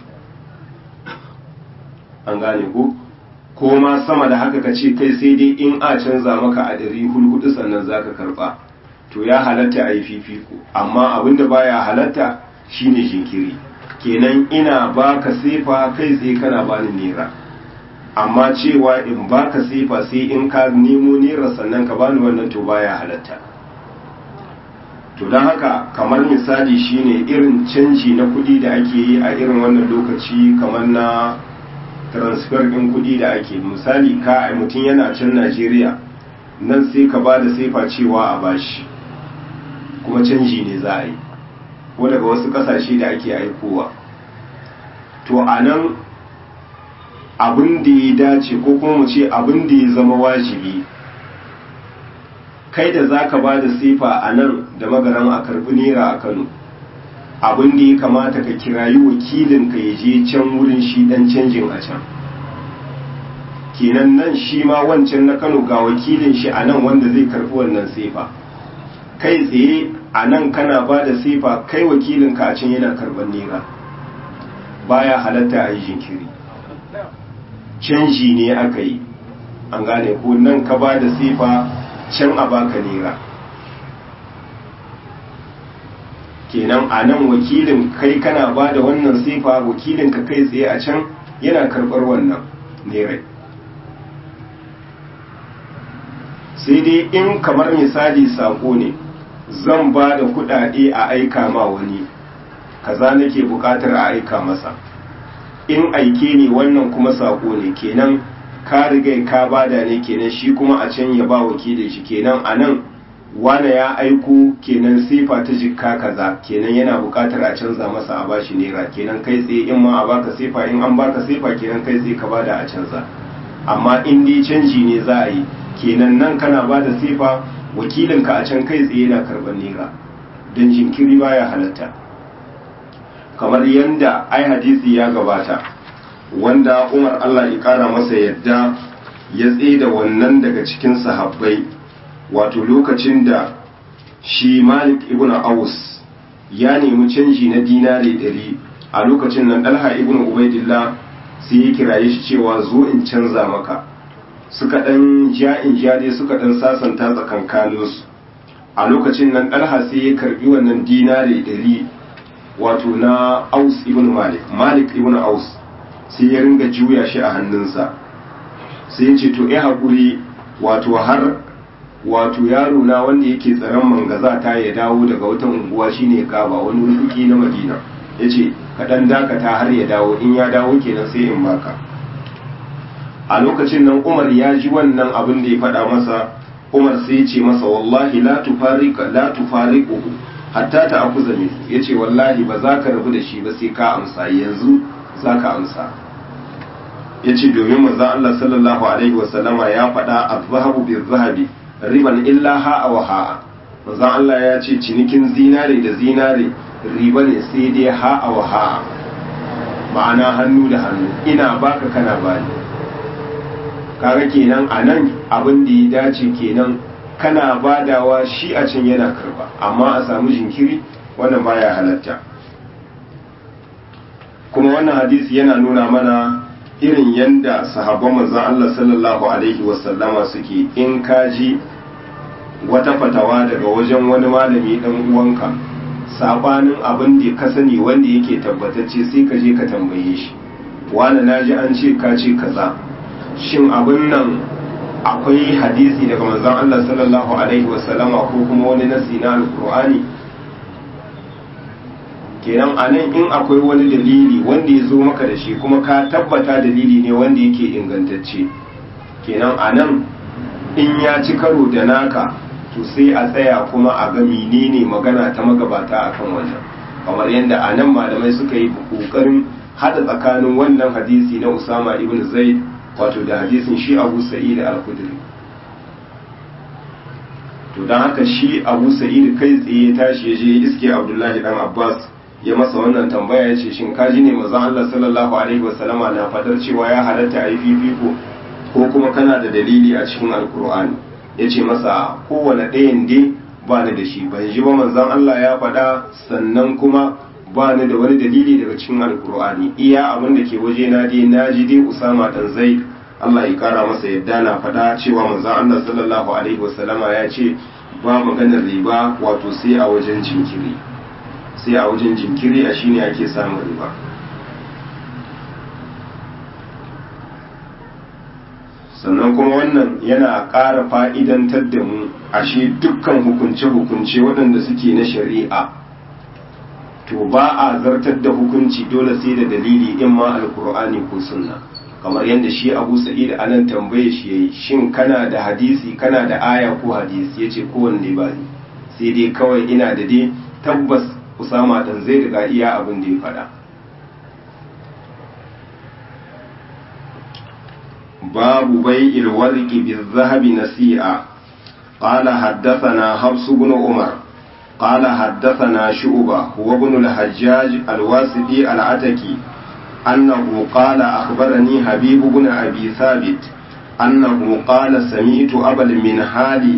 A: an gane ko ko ma sama da haka ka ce kai sai dai in a canza maka a ɗari hudu sannan za ka karɓa to ya halatta a yi fifiko amma abinda baya halatta shine jinkiri kenan ina baka sefa kai tsaye kana bani naira amma cewa in baka sefa sai in ka nemo naira sannan ka bani wannan to baya halatta to don haka kamar misali shine irin canji na kudi da ake yi a irin wannan lokaci kamar na transfer din kudi da ake misali ka mutum yana can Najeriya nan sai ka bada sefa cewa a bashi kuma canji ne za a yi ko daga wasu kasashe da ake aikowa to a nan abin da ya dace ko kuma mu ce abin da ya zama wajibi kai da za ka ba da sifa a nan da magaran a karbi naira a Kano abin da ya kamata ka kirayi wakilin ka ya je can wurin shi dan canjin a can kenan nan shi ma wancan na Kano ga wakilin shi a nan wanda zai karbi wannan sifa kai tsaye a nan kana ba da sifa kai wakilinka a can yana karban naira baya halatta a yi jinkiri canji ne aka yi an gane ko nan ka ba da sifa can a baka naira kenan a nan wakilin kai kana ba da wannan sifa wakilinka kai tsaye a can yana karbar wannan naira sai dai in kamar misali sako ne zan ba da kudade a aika ma wani kaza nake bukatar a aika masa in aike ne wannan kuma sako ne kenan ka riga ka bada ne kenan shi kuma a can ya ba wakilin shi kenan anan wane ya aiko kenan sifa ta jikka kaza kenan yana bukatar a canza masa a bashi naira kenan kai tsaye in ma a baka sifa in an baka sifa kenan kai tsaye ka bada a canza amma in dai canji ne za a yi kenan nan kana bada sifa wakilinka a can kai tsaye na karɓar naira don jinkiri baya halatta kamar yadda ai hadisi ya gabata wanda Umar Allah ya kara masa yadda ya tsaida wannan daga cikin sahabbai wato lokacin da shi Malik ibn Aus ya nemi canji na dinari ɗari a lokacin nan Talha ibn Ubaidillah sai ya kiraye shi cewa zo in canza maka suka ɗan ja in ja dai suka ɗan sasanta tsakankaninsu a lokacin nan ɗalha sai ya karbi wannan dinari ɗari wato na Aus ibn Malik Malik ibn Aus sai ya ringa juya shi a hannunsa sai ya ce to ya haƙuri wato har wato yaro na wanda yake tsaron mangaza ta ya dawo daga wata unguwa shine Kaba wani rukuki na Madina yace ka dan dakata har ya dawo in ya dawo kenan sai in baka a lokacin nan Umar ya ji wannan abin da ya faɗa masa Umar sai ya ce masa wallahi la tufarika la tufariquhu hatta ta akuza min yace wallahi ba za ka rabu da shi ba sai ka amsa yanzu za ka amsa yace domin manzon Allah sallallahu alaihi wasallama ya faɗa az-zahabu biz-zahabi riban illa ha'a wa ha'a manzon Allah ya ce cinikin zinare da zinare riba ne sai dai ha'a wa ha'a ma'ana hannu da hannu ina baka kana bani kaga kenan anan abin da ya dace kenan kana badawa shi a can yana karba amma a samu jinkiri wannan baya halatta kuma wannan hadisi yana nuna mana irin yanda sahabban manzon Allah sallallahu alaihi wasallama suke in kaji wata fatawa daga wajen wani malami dan uwanka sabanin abin da ka sani wanda yake tabbatacce sai ka je ka tambaye shi wani naji an ce ka ce kaza shin abin nan akwai hadisi daga manzon Allah sallallahu alaihi wasallama ko kuma wani nasi na alqur'ani kenan a nan in akwai wani dalili wanda ya zo maka da shi kuma ka tabbata dalili ne wanda yake ingantacce, kenan a nan in ya ci karo da naka to sai a tsaya kuma a ga menene magana ta magabata akan wannan, kamar yadda a nan malamai suka yi kokarin hada tsakanin wannan hadisi na Usama ibn Zaid wato da hadisin shi Abu Sa'id al-Khudri. To dan haka shi Abu Sa'id kai tsaye ya tashi ya je iske Abdullahi dan Abbas ya masa wannan tambaya ya ce shin kaji ne manzon Allah sallallahu alaihi wasallama na fadar cewa ya halatta a yi fifiko ko kuma kana da dalili a cikin alkur'ani? Ya ce masa kowane ɗayan dai ba ni da shi, ban ji ba manzon Allah ya faɗa, sannan kuma ba ni da wani dalili daga cikin alkur'ani. Iya abin da ke waje na dai na ji dai Usama dan Zaid Allah ya kara masa yadda na faɗa cewa manzon Allah sallallahu alaihi wasallama ya ce ba maganar riba wato sai a wajen jinkiri, sai a wajen jinkiri a shine ake samun riba. Sannan kuma wannan yana ƙara fa'idantar da mu ashe dukkan hukunce-hukunce waɗanda suke na shari'a to ba a zartar da hukunci dole sai da dalili in ma alkur'ani ko sunna, kamar yadda shi Abu Sa'id anan tambaye shi yayi shin kana da hadisi, kana da aya ko hadisi? Yace kowanne ba ni, sai dai kawai ina da dai tabbas Usama dan zai riga iya abin da ya faɗa. babu bai'il warqi bil-zahabi nasi'a. قال حدثنا حفص بن عمر قال حدثنا شعبة هو ابن الحجاج الواسطي العتكي أنه قال أخبرني حبيب بن أبي ثابت أنه قال سمعت أبا المنهال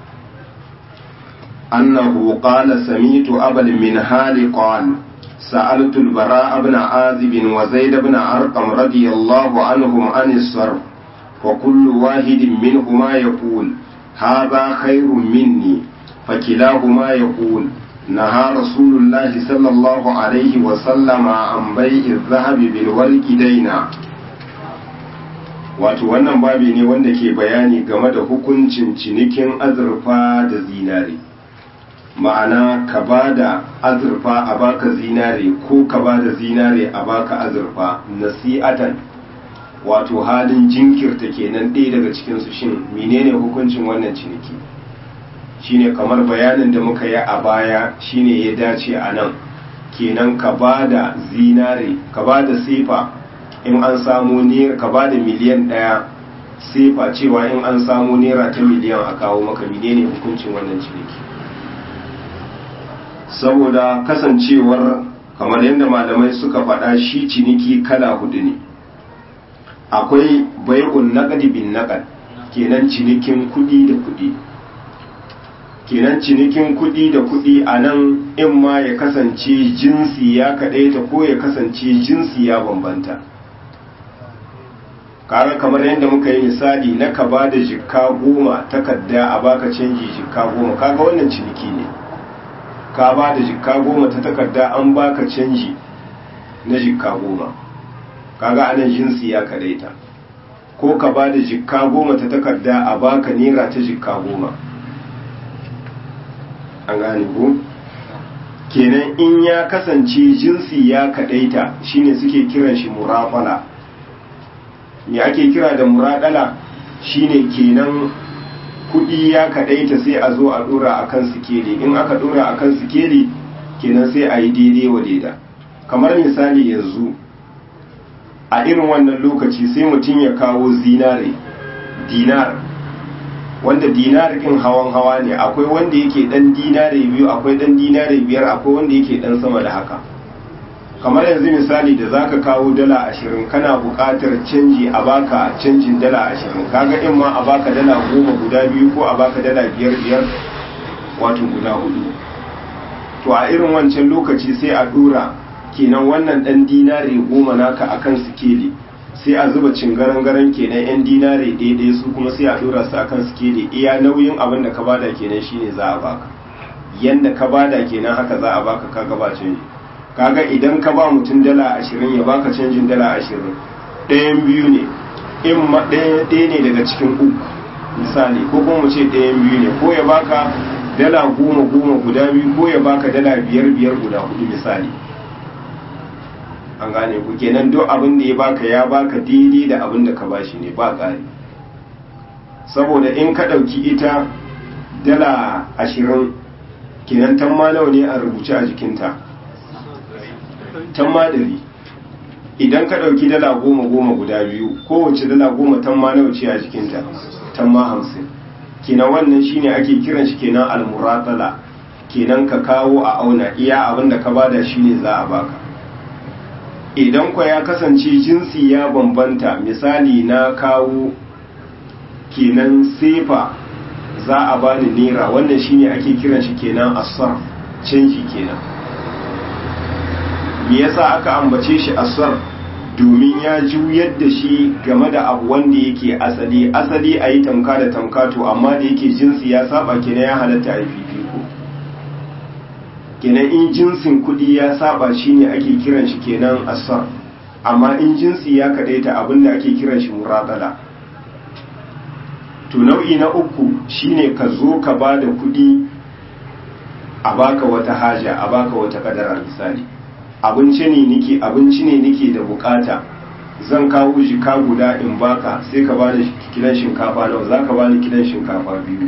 A: أنه قال سمعت أبا المنهال قال سألت البراء بن عازب وزيد بن أرقم رضي الله عنهم عن الصرف وكل واحد منهما يقول هذا خير مني فكلاهما يقول نهى رسول الله صلى الله عليه وسلم عن بيع الذهب بالورق دينا. wato wannan babi ne wanda ke bayani game da hukuncin cinikin azurfa da zinare, ma'ana ka ba da azurfa a baka zinare ko ka ba da zinare a baka azurfa nasi'atan, wato halin jinkirta kenan ɗaya daga cikinsu. Shin menene hukuncin wannan ciniki? Shine kamar bayanin da muka yi a baya shine ya dace a nan, kenan ka ba da zinare, ka ba da sefa in an samu naira, ka ba da miliyan ɗaya sefa cewa in an samu naira ta miliyan a kawo maka. menene hukuncin wannan ciniki? Saboda kasancewar kamar yadda malamai suka faɗa shi ciniki kala hudu ne. Akwai bai'un naqdi bin naqd, kenan cinikin kuɗi da kuɗi. Kenan cinikin kuɗi da kuɗi a nan in ma ya kasance jinsi ya kaɗaita ko ya kasance jinsi ya bambanta. Kaga kamar yadda muka yi misali na ka ba da jikka goma takarda a baka canji jikka goma, kaga wannan ciniki ne. Ka ba da jikka goma ta takarda an baka canji na jikka goma, kaga anan jinsi ya kadaita. Ko ka ba da jikka goma ta takarda a baka naira ta jikka goma, an gane ko? Kenan in ya kasance jinsi ya kadaita shine suke kiran shi murafala. Me ake kira da muradala? Shine kenan kudi ya kadaita sai a zo a dora akan sikeli, in aka dora akan sikeli kenan sai a yi daidai wa daida. Kamar misali yanzu a irin wannan lokaci sai mutum ya kawo zinare dinar, wanda dinar ɗin hawan hawa ne, akwai wanda yake dan dinare biyu, akwai dan dinare biyar, akwai wanda yake dan sama da haka. Kamar yanzu misali da zaka kawo dala ashirin kana buƙatar canji a baka canjin dala ashirin, kaga in ma a baka dala goma guda biyu ko a baka dala biyar biyar wato guda hudu. To a irin wancan lokaci sai a dora kenan wannan dan dinare goma naka akan sikeli, sai a zuba cingaran-garan kenan yan dinare daidai su kuma sai a dora su akan sikeli, iya nauyin abin da ka bada kenan shine za a baka, yanda ka bada kenan haka za a baka. Kaga ba canji, kaga idan ka ba mutum dala ashirin ya baka canjin dala ashirin, ɗayan biyu ne, in ma ɗaya ne daga cikin uku misali, ko kuma mu ce ɗayan biyu ne, ko ya baka dala goma goma guda biyu ko ya baka dala biyar biyar guda hudu misali. an gane ku kenan duk abin da ya baka ya baka daidai da abin da ka bashi ne ba ƙari. Saboda in ka ɗauki ita dala ashirin kenan tamma nawa ne a rubuce a jikinta, tamma ɗari. Idan ka ɗauki dala goma goma guda biyu kowace dala goma tamma nawa ce a jikinta, tamma hamsin. Kenan wannan shine ake kiran shi kenan almuratala, kenan ka kawo a auna iya abin da ka bada shine za a baka. Idan kwa ya kasance jinsi ya bambanta, misali na kawo kenan sefa za a bani naira, wannan shine ake kiran shi kenan asar, canji kenan. Me yasa aka ambace shi asar? Domin ya juyar da shi game da abu wanda yake asali asali a yi tamka da tamka, to amma da yake jinsi ya saba kenan ya halatta a yi fifiko. Kenan in jinsin kuɗi ya saba shine ake kiran shi kenan asar, amma in jinsi ya kadaita abinda ake kiran shi muradala. To nau'i na uku shine ka zo ka ba da kuɗi a baka wata haja, a baka wata kadara. Misali abinci ne nike abinci ne nike da bukata, zan kawo jika guda in baka, sai ka bani kilan shinkafa nawa, zaka bani kilan shinkafa biyu.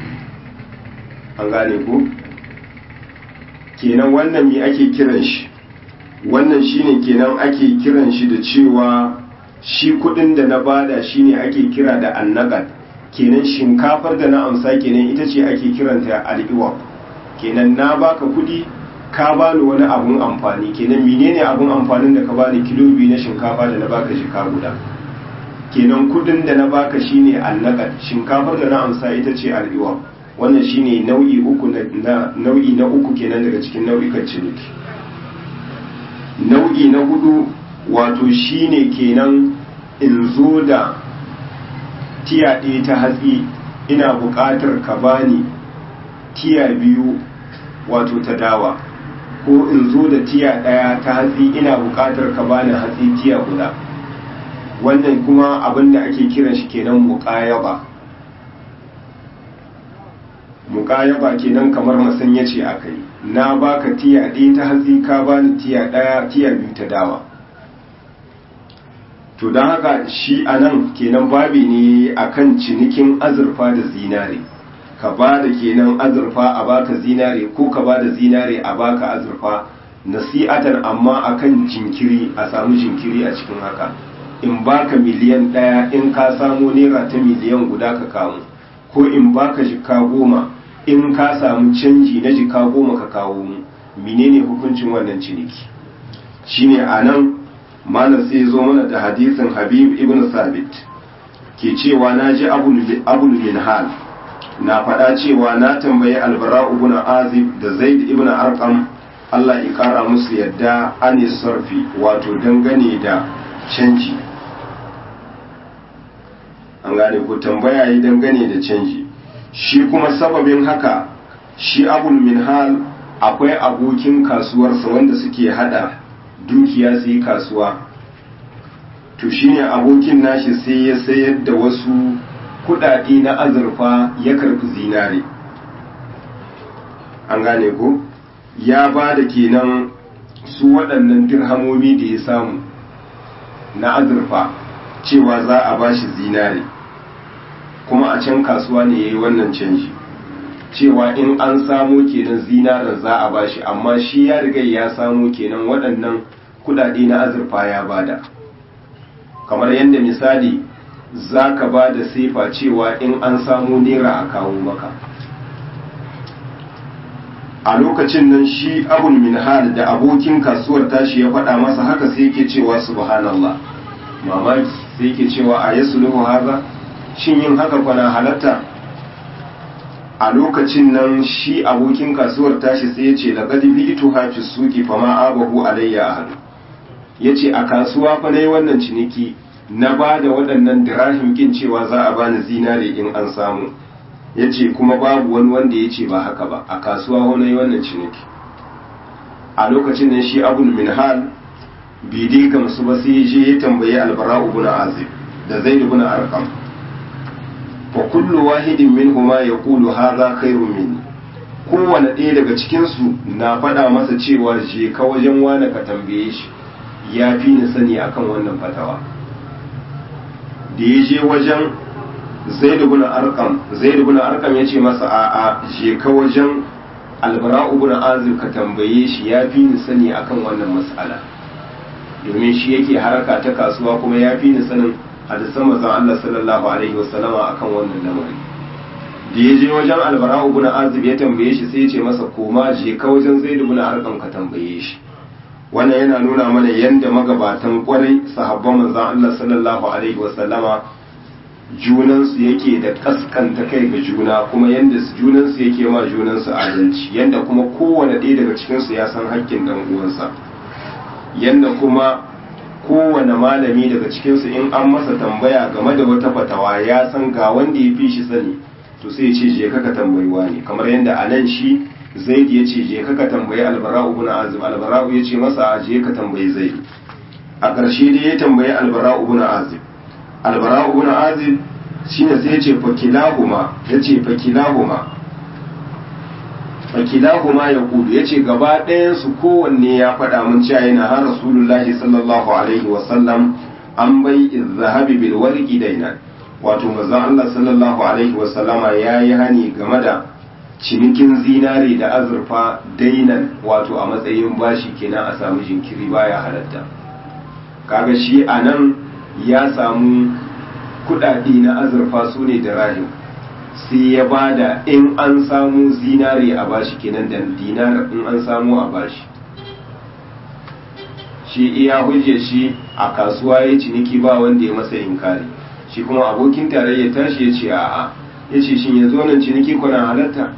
A: An gane ko? Kenan wannan me ake kiran shi? Wannan shine kenan ake kiran shi da cewa shi kudin da na bada shine ake kira da annaqad. Kenan shinkafar da na amsa kenan ita ce ake kiranta al-iwab. Kenan na baka kudi ka bani wani abun amfani, kenan menene abun amfanin da ka bani? Kilo biyu na shinkafa da na baka shika guda. Kenan kudin da na baka shine annaqad, shinkafar da na amsa ita ce al-iwab. Wannan shine nau'i uku na nau'i na uku kenan daga cikin nau'ikan ciniki. Nau'i na hudu wato shine kenan in zo da tiya ɗaya ta hatsi, ina buƙatar ka bani tiya biyu wato ta dawa, ko in zo da tiya ɗaya ta hatsi ina buƙatar ka bani hatsi tiya guda. Wannan kuma abin da ake kiran shi kenan muƙayaba. Muƙayaba kenan kamar masanya ce aka yi, na baka tiya ɗaya ta hatsi ka bani tiya ɗaya tiya biyu ta dawa. To don haka shi a nan kenan babi ne akan cinikin azurfa da zinare, ka ba da kenan azurfa a baka zinare, ko ka ba da zinare a baka azurfa, nasi'atan amma akan jinkiri, a samu jinkiri a cikin haka. In baka miliyan ɗaya in ka samu naira ta miliyan guda ka kawo, ko in baka jika goma in ka samu canji na jika goma ka kawo mu. Menene hukuncin wannan ciniki? Shine a nan malam sai zo mana da hadisin Habib ibn Sabit ke cewa na ji abul minhal na faɗa cewa na tambayi albara ibn azib da zaid ibn arqam Allah ya kara musu yadda ani sarfi, wato dangane da canji. An gane ko tambaya yi dangane da canji. Shi kuma sababin haka, shi abul minhal akwai abokin kasuwarsa wanda suke hada dukiya su yi kasuwa, to shine abokin nashi sai ya sayar da wasu kudade na azurfa ya karbi zinare. An gane ko ya ba da kenan su waɗannan dirhamomi da ya samu na azurfa cewa za a bashi zinare, kuma a can kasuwa ne ya yi wannan canji cewa in an samo kenan zinaren za a bashi, amma shi ya riga ya samo kenan waɗannan kudade na azurfa ya bada. Kamar yadda misali za ka ba da sefa cewa in an samo naira a kawo maka. A lokacin nan shi abul minhal da abokin kasuwar tashi ya faɗa masa haka, sai yake cewa subhanallah, mamaki, sai yake cewa a yasluhu haza, shin yin haka kwana halatta? A lokacin nan shi abokin kasuwar tashi sai ya ce laqad bi'tu hafi suqi fama abahu alayya ahad. Yace a kasuwa fa nayi wannan ciniki, na ba da waɗannan dirahim kin cewa za a bani zinare in an samu. Yace kuma babu wani wanda yace ba haka ba, a kasuwa ho nayi wannan ciniki. A lokacin nan shi abul minhal bai dai gamsu ba, sai ya je ya tambayi albara ibn azib da zaid ibn arqam. Fa kullu wahidin minhuma yaqulu hadha khairun minni, kowane ɗaya daga cikin su na faɗa masa cewa je ka wajen wani ka tambaye shi ya fi ni sani akan wannan fatawa. Da ya je wajen Zaid ibn Arqam Zaid ibn Arqam ya ce masa a'a je ka wajen Albara ibn Azib ka tambaye shi ya fi ni sani akan wannan mas'ala, domin shi yake haraka ta kasuwa kuma ya fi ni sanin hadisan manzon Allah sallallahu alaihi wasallama akan wannan lamari. Da ya je wajen Albara ibn Azib ya tambaye shi sai ya ce masa koma je ka wajen Zaid ibn Arqam ka tambaye shi. Wannan yana nuna mana yanda magabatan kwarai sahabban manzon Allah sallallahu alaihi wasallama junansu yake da kaskanta kai ga juna, kuma yanda junansu yake ma junansu adalci, yanda kuma kowane ɗaya daga cikinsu ya san haƙƙin ɗan uwansa, yanda kuma kowane malami daga cikinsu in an masa tambaya game da wata fatawa ya san ga wanda ya fi shi sani, to sai ya ce je ka tambayiwa ne, kamar yanda a nan shi Zaid ya ce je ka tambayi Albara'u ibn Azib, Albara'u ya ce masa je ka tambayi Zaid. A ƙarshe dai ya tambayi Albara'u ibn Azib. Albara'u ibn Azib shine sai ya ce fakilahuma, ya ce fakilahuma fakilahuma ya kudu, ya ce gaba ɗayansu kowanne ya faɗa mun cewa yana har Rasulullahi sallallahu alaihi wasallam an bai izhabi bil warqi dainan, wato manzon Allah sallallahu alaihi wasallama yayi hani game da cinikin zinare da azurfa dainan, wato a matsayin bashi kenan a samu jinkiri baya halatta. Kaga shi anan ya samu kudade na azurfa su ne da rahim, sai ya bada in an samu zinare a bashi kenan da dinar in an samu a bashi. Shi iya hujje shi a kasuwa ya ciniki ba wanda ya masa inkari, shi kuma abokin tarayya tashi ya ce a'a, ya ce shin ya zo nan ciniki kuna halatta?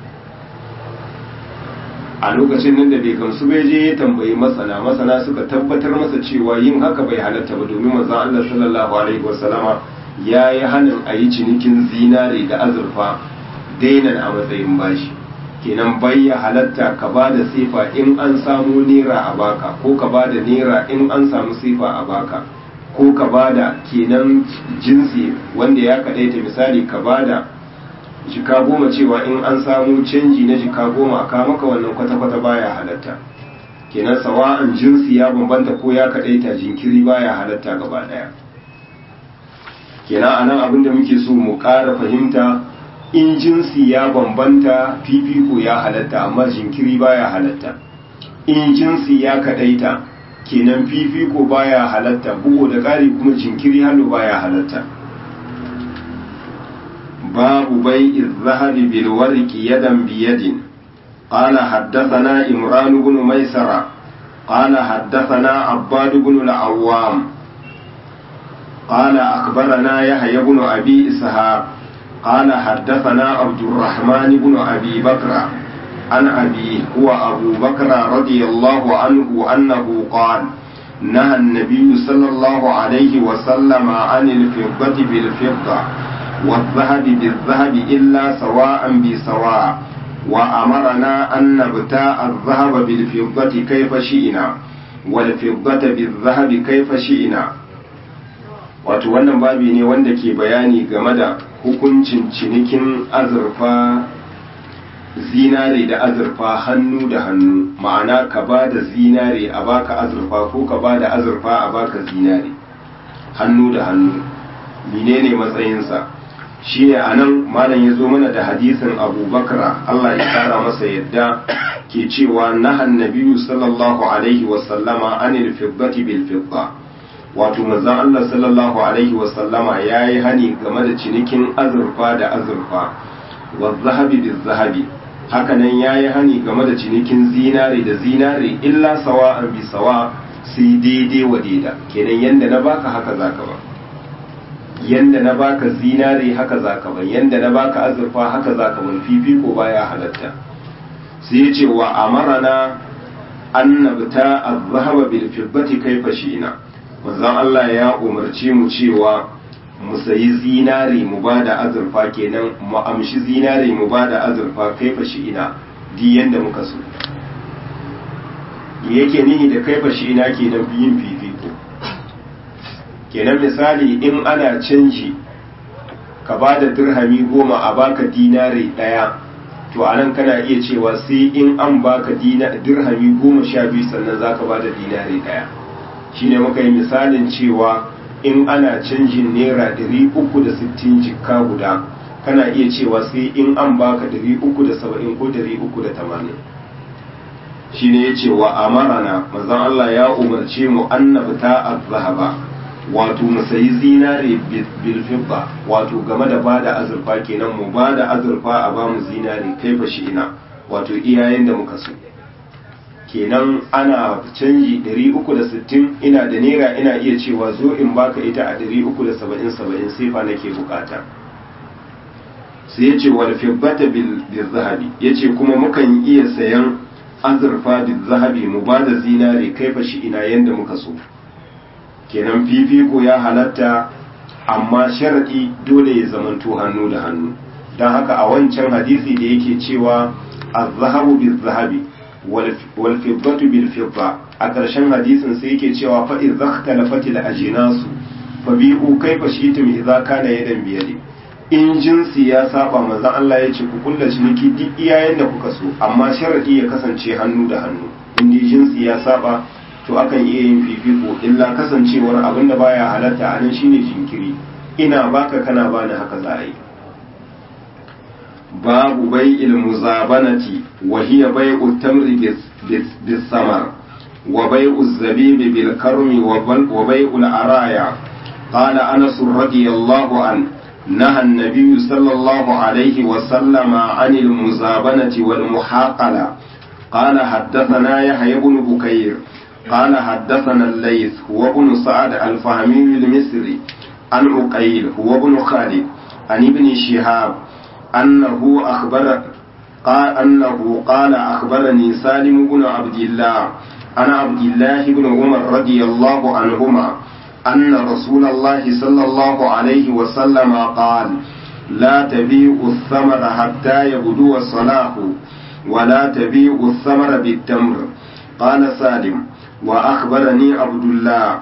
A: A lokacin nan da bai gamsu bai je ya tambayi masana, masana suka tabbatar masa cewa yin haka bai halatta ba, domin manzon Allah sallallahu alaihi wasallama ya yi hanin a yi cinikin zinare da azurfa dainan a matsayin bashi, kenan bai ya halatta ka ba da sifa in an samu naira a baka, ko ka ba da naira in an samu sifa a baka, ko ka ba da kenan jinsi wanda ya kaɗaita, misali ka ba da jika goma cewa in an samu canji na jika goma ka maka wannan kwata-kwata baya halatta, kenan sawa'an jinsi ya bambanta ko ya kaɗaita jinkiri baya halatta gaba ɗaya. Kenan anan abin da muke so mu ƙara fahimta, in jinsi ya bambanta fifiko ya halatta amma jinkiri baya halatta, in jinsi ya kaɗaita kenan fifiko baya halatta, bugu da ƙari kuma jinkiri hannu baya halatta. باب بيع الذهب بالورق يدا بيد. قال حدثنا إمران بن ميسرة قال حدثنا عباد بن العوام قال أخبرنا يحيى بن أبي إسحاق قال حدثنا عبد الرحمن بن أبي بكر عن أبيه هو أبو بكر رضي الله عنه أنه قال نهى النبي صلى الله عليه وسلم عن الفضة بالفضة والذهب بالذهب إلا سواء بسواء، وأمرنا أن نبتاع الذهب بالفضة كيف شئنا والفضة بالذهب كيف شئنا. wato wannan babi ne wanda ke bayani game da hukuncin cinikin azurfa zinare da azurfa hannu da hannu, ma'ana ka ba da zinare a baka azurfa ko ka ba da azurfa a baka zinare hannu da hannu, menene matsayinsa? Shi ne a nan malam ya zo mana da hadisin Abu Bakra Allah ya kara masa yadda ke cewa nahan nabiyyu sallallahu alaihi wasallama anil fiddati bil fidda, wato manzon Allah sallallahu alaihi wasallama yayi hani game da cinikin azurfa da azurfa, wa zahabi bil zahabi, hakanan yayi hani game da cinikin zinare da zinare illa sawa'an bi sawa, sai daidai wa daida, kenan yanda na baka haka zaka ba, yanda na baka zinare haka zaka ba, yanda na baka azurfa haka zaka ba, fifiko baya halatta. Sai ya ce wa amarana an nabta az-zahaba bil fiddati kayfa shi'na, manzon Allah ya umarce mu cewa mu sayi zinare mu bada azurfa, kenan mu amshi zinare mu bada azurfa kaifa shi'na, di yanda muka so. Yake nihi da kaifa shi'na kenan yin fifiko, kenan misali in ana canji ka ba da dirhami goma a baka dinari ɗaya, to a nan kana iya cewa sai in an baka dirhami goma sha biyu sannan za ka ba da dinari ɗaya. shine muka yi misalin cewa in ana canjin naira ɗari uku da sittin jikka guda kana iya cewa sai in an baka ɗari uku da saba'in ko ɗari uku da tamanin. shine yace wa amarana manzon Allah ya umarce mu annabta az-zahaba wato mu sayi zinare bil fidda wato game da bada azurfa kenan mu bada azurfa a ba mu zinare kai fa shi ina wato iyayen da muka so kenan ana canji ɗari uku da sittin ina da naira ina iya cewa zo in baka ita a ɗari uku da saba'in saba'in sai fa nake bukata sai yace wal fiddata bil zahabi yace kuma mukan iya sayan azurfa bil zahabi mu bada zinare kai fa shi ina yanda muka so kenan fifiko ya halatta amma sharadi dole ya zamanto hannu da hannu don haka a wancan hadisi da yake cewa az-zahabu bil-zahabi wal fiddatu bil fidda a ƙarshen hadisin sai yake cewa fa idza ikhtalafat al-ajnasu fa bi'u kayfa shi'tum idza kana yadan biyadi in jinsi ya saba manzon Allah ya ce ku kulla ciniki duk iyayen da kuka so amma sharadi ya kasance hannu da hannu in dai jinsi ya saba to akan iya yin fifiko illa kasancewar abin da baya halatta a nan shine jinkiri ina baka kana bani haka za a yi babu bai'il muzabanati wa hiya bai'u tamri bis samar wa bai'u zabibi bil karmi wa bai'u al araya qala anas radiyallahu an نهى النبي صلى الله عليه وسلم عن المزابنة والمحاقلة قال حدثنا يحيى بن بكير قال حدثنا الليث هو ابن سعد الفهمي المصري عن عقيل هو ابن خالد عن ابن شهاب أنه أخبر قال أنه قال أخبرني سالم بن عبد الله عن عبد الله بن عمر رضي الله عنهما أن رسول الله صلى الله عليه وسلم قال لا تبيعوا الثمر حتى يبدو صلاحه ولا تبيعوا الثمر بالتمر قال سالم وأخبرني عبد الله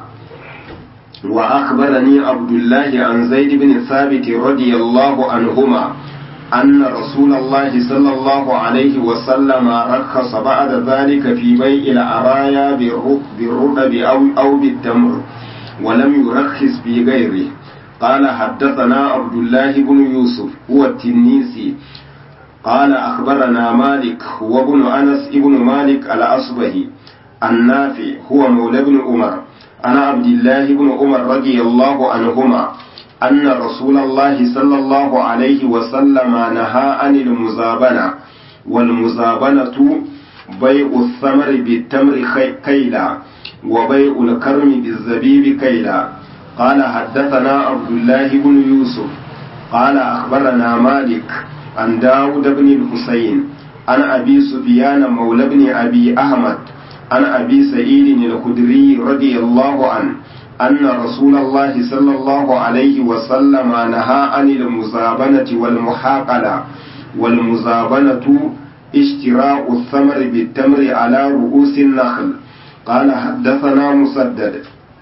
A: وأخبرني عبد الله عن زيد بن ثابت رضي الله عنهما أن رسول الله صلى الله عليه وسلم رخص بعد ذلك في بيع العرايا بالرطب أو أو بالتمر ولم يرخص في غيره. قال حدثنا عبد الله بن يوسف هو التنيسي قال أخبرنا مالك هو ابن أنس ابن مالك الأصبهي النافع هو مولى بن عمر عن عبد الله بن عمر رضي الله عنهما أن رسول الله صلى الله عليه وسلم نهى عن المزابنة والمزابنة بيع الثمر بالتمر كيلا وبيع الكرم بالزبيب كيلا. قال حدثنا عبد الله بن يوسف قال أخبرنا مالك عن داود بن الحسين عن أبي سفيان مولى بن أبي أحمد عن أبي سعيد الخدري رضي الله عنه أن رسول الله صلى الله عليه وسلم نهى عن المزابنة والمحاقلة. والمزابنة اشتراء الثمر بالتمر على رؤوس النخل. قال حدثنا مسدد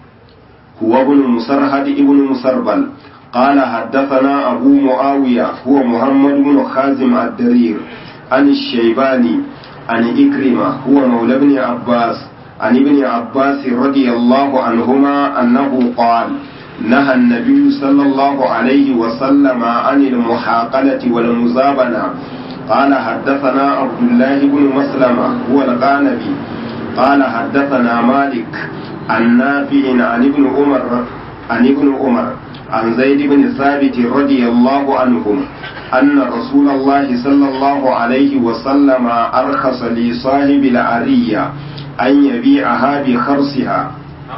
A: هو ابن مسرهد ابن مسربل قال حدثنا أبو معاوية هو محمد بن خازم الدرير عن الشيباني عن إكرمة هو مولى ابن عباس عن ابن عباس رضي الله عنهما أنه قال نهى النبي صلى الله عليه وسلم عن المحاقلة والمزابنة. قال حدثنا عبد الله بن مسلمة هو القانبي قال حدثنا مالك عن نافع عن ابن عمر عن ابن عمر عن زيد بن ثابت رضي الله عنهم أن رسول الله صلى الله عليه وسلم أرخص لصاحب العرية أن يبيعها بخرصها.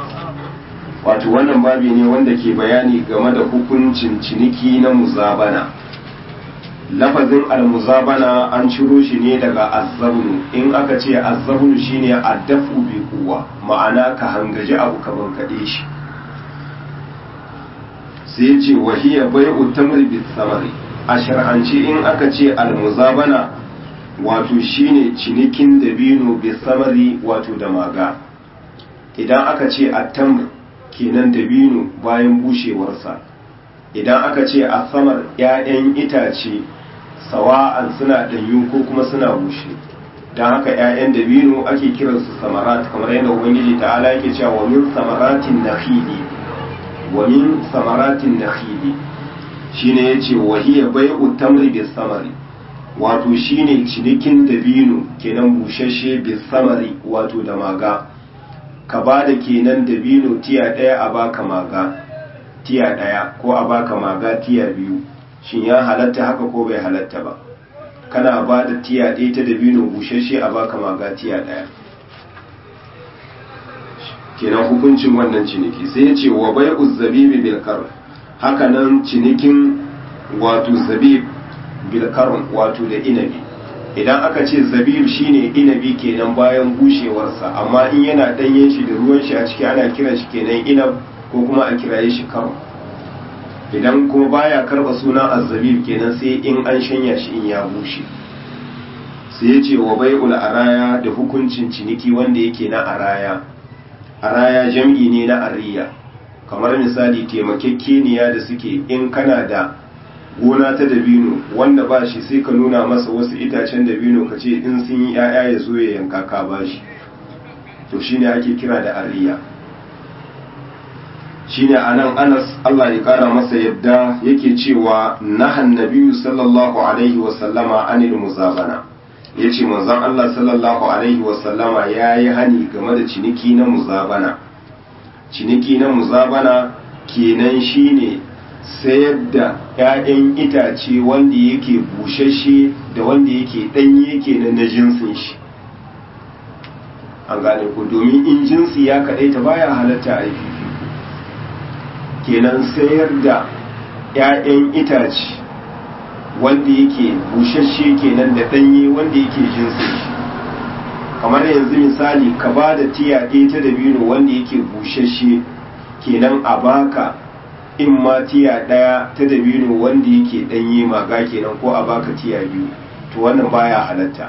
A: wato wannan babi ne wanda ke bayani game da hukuncin ciniki na muzabana. Lafazin al-muzabana an ciro shi ne daga azzabnu. In aka ce azzabnu shine addafu bi kuwa, ma'ana ka hangaji abu ka bankade shi. Sai ce wahiya bai'u tamri bis samari. A shar'anci in aka ce al-muzabana wato shine cinikin dabino bis samari wato da maga. Idan aka ce at-tamr kenan dabino bayan bushewarsa. Idan aka ce asamar ‘ya'yan itace sawa'an suna ɗanyu ko kuma suna bushe don haka 'ya'yan dabino ake kiransu samarat kamar yadda ubangiji ta'ala yake cewa wa min samaratin nakhili wa min samaratin nakhili shine yace wa hiya bai'u tamri bis samari wato shine cinikin dabino kenan bushashe bis samari wato da maga ka bada kenan dabino tiya daya a baka maga tiya daya ko a baka maga tiya biyu shin ya halatta haka ko bai halatta ba kana ba da tiya ɗaya ta dabino bushashe a baka maga tiya ɗaya kenan hukuncin wannan ciniki sai ya ce wa bai'u zabibi bil qarn haka nan cinikin wato zabib bil qarn wato da inabi idan aka ce zabib shine inabi kenan bayan bushewarsa amma in yana danyen shi da ruwan shi a ciki ana kiran shi kenan inab ko kuma a kiraye shi qarn idan kuma baya karba suna azzabib kenan sai in an shanya shi in ya bushe sai ya ce wa bai'ul araya da hukuncin ciniki wanda yake na araya araya jam'i ne na ariya kamar misali taimakekeniya da suke in kana da gona ta dabino wanda ba shi sai ka nuna masa wasu itacen dabino ka ce in sun yi 'ya'ya ya zo ya yanka ka ba shi to shine ake kira da ariya shine anan Anas Allah ya kara masa yadda yake cewa nahan nabiyyu sallallahu alaihi wa sallama anil muzabana yace manzon Allah sallallahu alaihi wa sallama yayi hani game da ciniki na muzabana ciniki na muzabana kenan shine sayar da ƴaƴan itace wanda yake bushashe da wanda yake danye kenan na jinsin shi an gane ko domin in jinsi ya kadaita baya halatta aiki kenan sayar da ‘ya'yan itace wanda yake bushashe kenan da ɗanye wanda yake jinsin shi kamar yanzu misali ka ba da tiya ɗaya ta dabino wanda yake bushashe kenan a baka in ma tiya ɗaya ta dabino wanda yake ɗanye maga kenan ko a baka tiya biyu to wannan baya halatta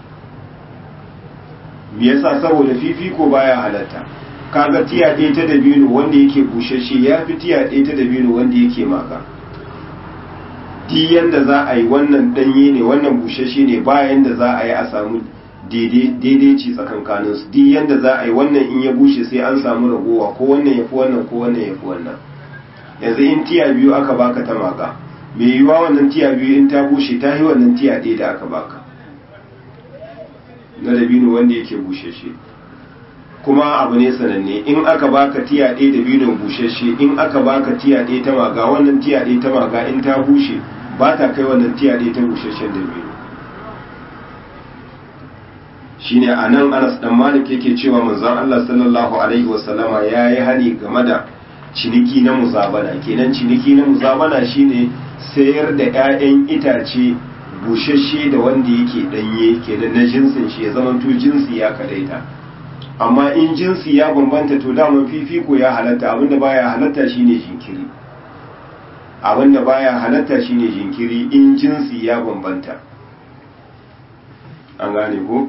A: me yasa saboda fifiko baya halatta kaga tiya ɗaya ta dabino wanda yake bushashe ya fi tiya ɗaya ta dabino wanda yake maka di yanda za a yi wannan ɗanye ne wannan bushashe ne bayan da za a yi a samu daidaici tsakankaninsu di yanda za a yi wannan in ya bushe sai an samu ragowa ko wannan ya fi wannan ko wannan ya fi wannan yanzu in tiya biyu aka baka ta maka mai yiwuwa wannan tiya biyu in ta bushe ta yi wannan tiya ɗaya da aka baka na dabino wanda yake bushashe kuma abu ne sananne in aka baka tiya ɗaya da bidon bushashe in aka baka tiya ɗaya ta maga wannan tiya ɗaya ta maga in ta bushe ba ta kai wannan tiya ɗaya ta bushashen da biyu shine a nan Anas dan Malik yake cewa manzon Allah sallallahu alaihi wasallama ya yi hani game da ciniki na muzabana kenan ciniki na muzabana shine sayar da 'ya'yan itace bushashe da wanda yake danye kenan na jinsin shi ya zamanto jinsi ya kadaita amma in jinsi ya bambanta to daman fifiko ya halatta abinda baya halatta shine jinkiri abinda baya halatta shine jinkiri in jinsi ya bambanta an gane ko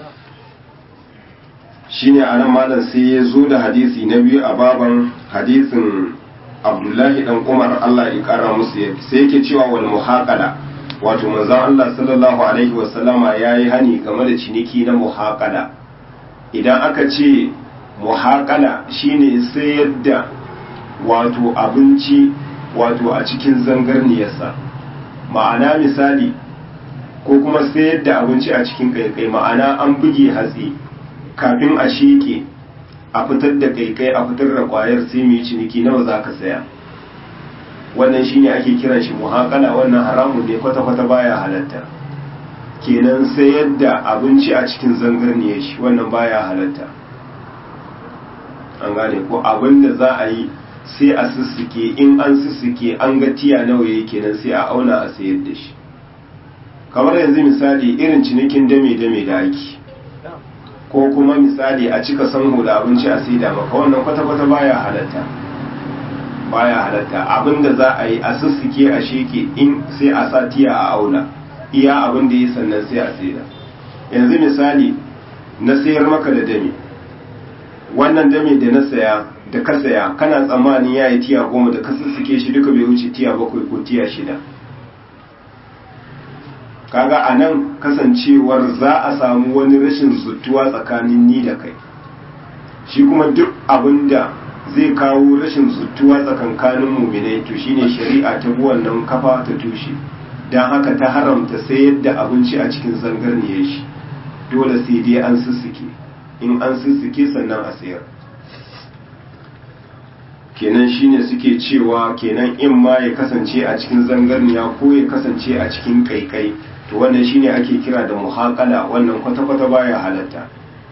A: shine anan malam sai ya zo da hadisi na biyu a baban hadisin Abdullahi dan Umar Allah ya kara musu yadda sai yake cewa wal muhaqala wato manzon Allah sallallahu alaihi wasallama yayi hani game da ciniki na muhaqala idan aka ce muhaqala shine sayar da wato abinci wato a cikin zangarniyarsa ma'ana misali ko kuma sayar da abinci a cikin kaikai ma'ana an buge hatsi kafin a sheke a fitar da kaikai a fitar da kwayar sai mai ciniki nawa za ka saya wannan shine ake kiran shi muhaqala wannan haramun ne kwata-kwata baya halatta kenan sayar da abinci a cikin zangarniyar shi wannan baya halatta an gane ko abin da za a yi sai a sussuke in an sussuke an ga tiya nawa yake kenan sai a auna a sayar da shi kamar yanzu misali irin cinikin dame-dame da ake ko kuma misali a cika sanho da abinci a saida maka wannan kwata-kwata baya halatta baya halatta abinda za a yi a sussuke a sheke in sai a sa tiya a auna iya abin da yi sannan sai a saida yanzu misali na sayar maka da dame wannan dame da na saya da ka saya kana tsammanin ya yi tiya goma da ka sussuke shi duka bai wuce tiya bakwai ko tiya shida kaga a nan kasancewar za a samu wani rashin zutuwa tsakanin ni da kai, shi kuma duk abin da zai kawo rashin zutuwa tsakankanin muminai to shine shari'a ta bi wannan kafa ta tushe, don haka ta haramta sayar da abinci a cikin zangarniyar shi, dole sai dai an sussuke, in an sussuke sannan a sayar. kenan shine suke cewa kenan in ma ya kasance a cikin zangarniya ko ya kasance a cikin kaikai, to wannan shine ake kira da muhaqala, wannan kwata-kwata baya halatta.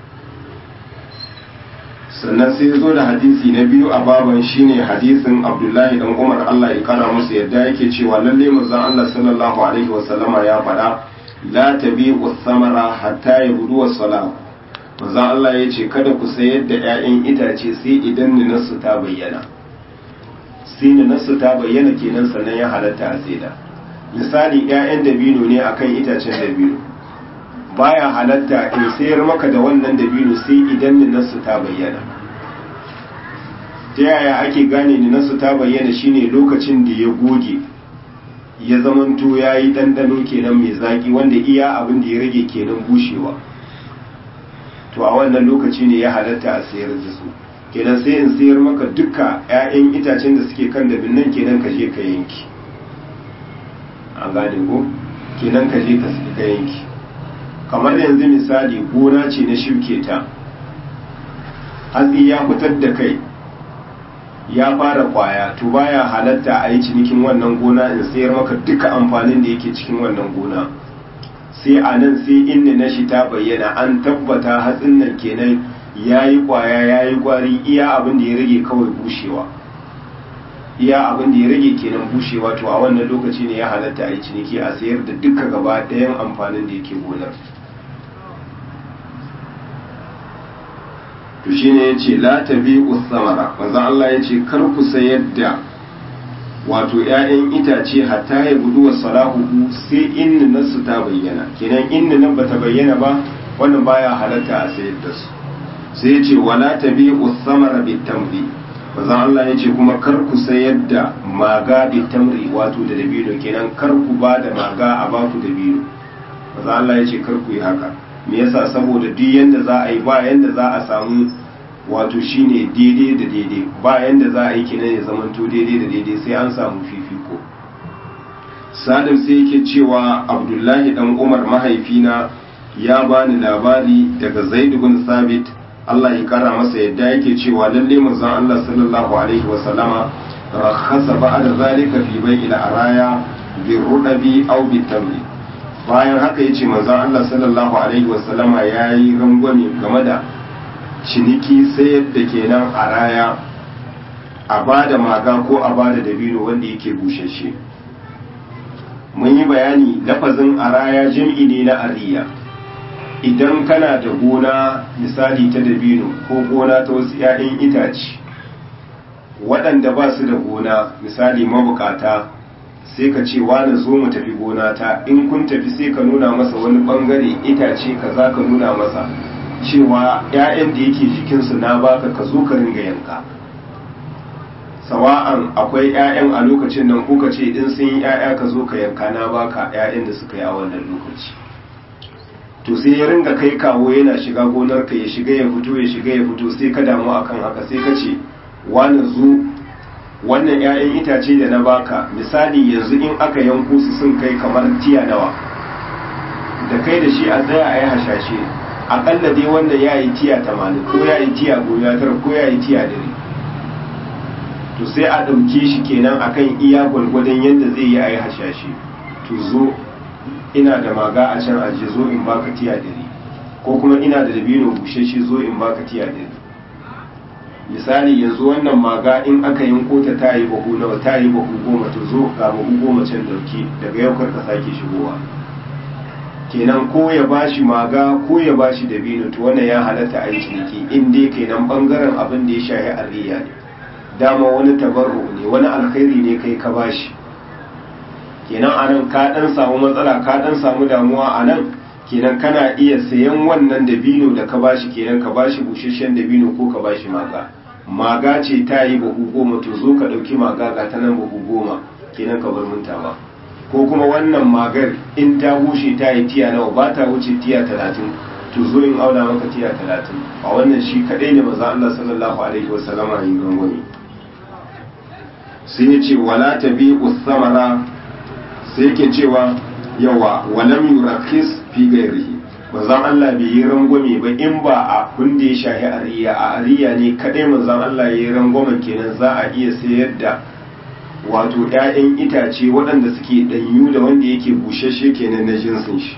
A: sannan sai zo da hadisi na biyu a baban shine hadisin Abdullahi dan Umar Allah ya kara musu yadda yake cewa lalle manzon Allah sallallahu alaihi wasallama ya faɗa la tabi'u thamara hatta yabdu as-salam. manzon Allah ya ce kada ku sayar da 'ya'yan itace sai idan ninarsu ta bayyana, sai ninarsu ta bayyana kenan sannan ya halatta a saida. misali 'ya'yan dabino ne akan itacen dabino, baya halatta in sayar maka da wannan dabino sai idan ninarsu ta bayyana. ta yaya ake gane ninarsu ta bayyana? shine lokacin da ya goge ya zamanto ya yi ɗanɗano kenan mai zaƙi, wanda iya abin da ya rage kenan bushewa, to a wannan lokaci ne ya halatta a sayar da su. kenan sai in sayar maka duka 'ya'yan itacen da suke kan dabin nan kenan ka je ka yanki, an gane ko, kenan ka je ka yanki. kamar yanzu misali gona ce na shirke ta, hatsi ya fitar da kai ya fara kwaya, to baya halatta a yi cinikin wannan gona in sayar maka duka amfanin da yake cikin wannan gona, sai a nan sai inda na shi ta bayyana an tabbata hatsin nan kenan ya yi kwaya ya yi kwari, iya abin da ya rage kawai bushewa, iya abin da ya rage kenan bushewa, to a wannan lokaci ne ya halatta a yi ciniki a sayar da duka gaba ɗayan amfanin da yake gonar. to shine yace la tabi'u thamara, manzo Allah yace kar ku sayar da wato ƴaƴan itace hatta ya gudu wa salahu sai in nasu ta bayyana, kenan in nan bata bayyana ba wannan baya halatta a sayar da su. sai yace wala tabi'u thamara bitamri, manzo Allah yace kuma kar ku sayar da maga bitamri wato da dabino, kenan kar ku ba da maga a baku dabino. manzo Allah yace kar ku yi haka. me yasa? saboda duk yanda za a yi ba yanda za a samu wato shine daidai da daidai, ba yanda za a yi kinan ya zamanto daidai da daidai, sai an samu fifiko. salim sai yake cewa Abdullahi dan Umar mahaifina ya bani labari daga Zaid ibn Thabit Allah ya kara masa yadda yake cewa lalle manzon Allah sallallahu alaihi wa sallama rakhasa ba'da zalika fi bai'il araya bi rudabi aw bi tamri. bayan haka ya ce manzan Allah sallallahu Alaihi wasallama ya yi rangwame game da ciniki sayar da kenan a raya, a ba da maga ko a ba da dabino wanda yake bushashe. mun yi bayani lafazin a raya jam'i ne na ariya. idan kana da gona misali ta dabino ko gona ta wasu 'ya'yan itace waɗanda ba su da gona misali mabukata, sai ka ce wani zo mu tafi gona ta, in kun tafi sai ka nuna masa wani bangare itace ka za ka nuna masa cewa 'ya'yan da yake jikinsu na baka ka zo ka ringa yanka. sawa'an akwai 'ya'yan a lokacin nan kuka ce in sun yi 'ya'ya ka zo ka yanka na baka 'ya'yan da suka yi a wannan lokaci. to sai ya ringa kai kawo yana shiga gonar ka, ya shiga ya fito ya shiga ya fito, sai ka damu akan haka, sai ka ce wani zo wannan 'ya'yan itace da na baka misali yanzu in aka yanko su sun kai kamar tiya nawa, da kai da shi a tsaya a yi hashashe akalla dai wanda ya yi tiya tamanin ko ya yi tiya goma tara ko ya yi tiya dare, to sai a ɗauke shi kenan akan iya gwargwadon yadda zai yi a yi hashashe. to zo ina da maga a can aje, zo in baka tiya dare, ko kuma ina da dabino bushashe zo in baka tiya dare. misali yanzu wannan maga in aka yanko ta ta yi bahu nawa, ta yi bahu goma, to zo ga bahu goma can dauki, daga yau kar ka sake shigowa. kenan ko ya bashi maga ko ya bashi dabino, to wannan ya halatta a yi ciniki in dai kenan bangaren abin da ya shahi arriya ne, dama wani tabarru ne, wani alkhairi ne kai ka bashi. kenan anan ka dan samu matsala, ka dan samu damuwa anan, kenan kana iya sayan wannan dabino da ka bashi, kenan ka bashi busasshen dabino ko ka bashi maga. maga ce ta yi bahu goma, to zo ka ɗauki maga ga ta nan bahu goma, kenan ka bar minta ba. ko kuma wannan magar in ta bushe ta yi tiya nawa ba ta wuce tiya talatin to zo in auna maka tiya talatin a wannan shi kadai ne maza Allah sallallahu alaihi wasallama yin gangwani sai ya ce wala ta bi usamara sai yake cewa yawa walam yurakis fi gairihi manzon Allah bai yi rangwame ba in ba a kun da ya shahi ariya a ariya ne kadai manzon Allah ya yi rangwamen kenan za a iya sayar da wato ƴaƴan itace waɗanda suke ɗanyu da wanda yake bushashe kenan na jinsin shi